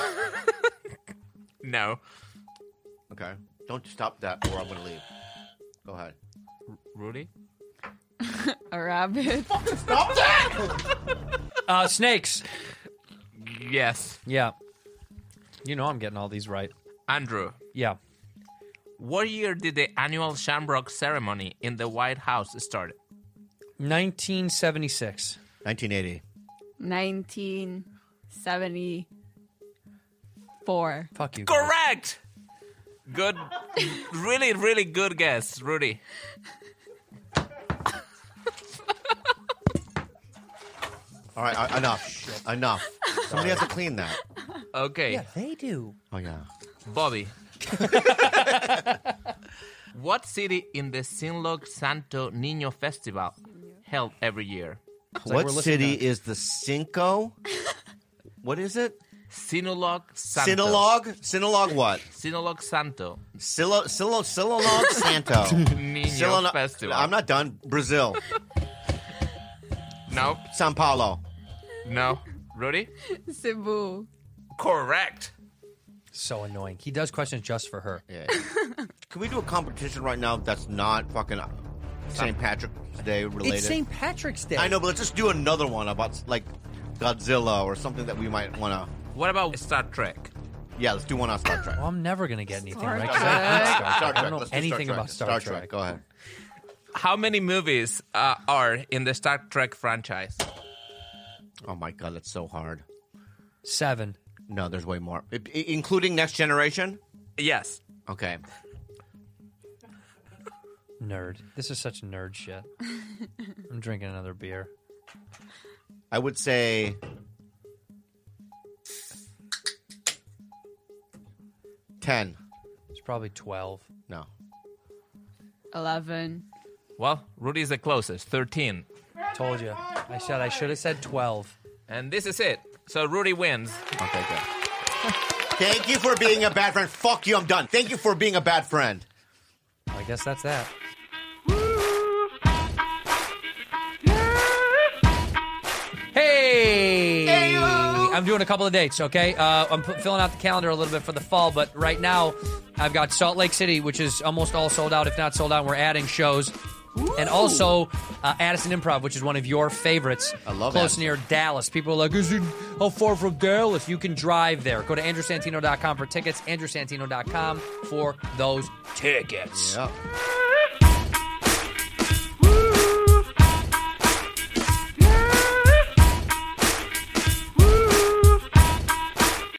No. Okay. Don't stop that, or I'm gonna leave. Go ahead. Rudy? A rabbit. Stop that! Uh, snakes. Yes. Yeah. You know I'm getting all these right. Andrew, Yeah. what year did the annual Shamrock ceremony in the White House start? nineteen seventy-six. nineteen eighty. Nineteen seventy four. Fuck you. Correct! Good. Really, really good guess, Rudy. All right, uh, enough. Enough. Somebody has to clean that. Okay. Yeah, they do. Oh yeah. Bobby. What city in the Sinlog Santo Niño Festival held every year? like What we're listening city to- is the Cinco? What is it? Sinulog Santo. Sinolog? Sinolog what? Sinulog Santo. Silo, Silo, Silolog Santo. Niño Silolo- Festival. I'm not done. Brazil. Nope. Sao Paulo. No. Rudy? Cebu. Correct. So annoying. He does questions just for her. Yeah. Can we do a competition right now that's not fucking Saint Patrick's Day related? It's Saint Patrick's Day. I know, but let's just do another one about like Godzilla or something that we might want to. What about Star Trek? Yeah, let's do one on Star Trek. Well, I'm never going to get anything Star right. Trek. 'cause I hate Star Trek. Star I don't Trek. know Let's do anything Star Trek. about Star, Star Trek. Trek. Go ahead. How many movies uh, are in the Star Trek franchise? Oh my god, that's so hard. Seven. No, there's way more, I- I- including Next Generation. Yes. Okay. Nerd. This is such nerd shit. I'm drinking another beer. I would say ten. It's probably twelve. No. Eleven. Well, Rudy's the closest, thirteen. Told you. I said I should have said twelve. And this is it. So Rudy wins. Okay, good. Thank you for being a bad friend. Fuck you, I'm done. Thank you for being a bad friend. I guess that's that. Hey! I'm doing a couple of dates, okay? Uh, I'm p- filling out the calendar a little bit for the fall, but right now I've got Salt Lake City, which is almost all sold out, if not sold out. We're adding shows. And also uh, Addison Improv, which is one of your favorites. I love Close Addison. near Dallas. People are like, is it how far from Dallas? You can drive there. Go to andrew santino dot com for tickets, andrew santino dot com for those tickets. Yep.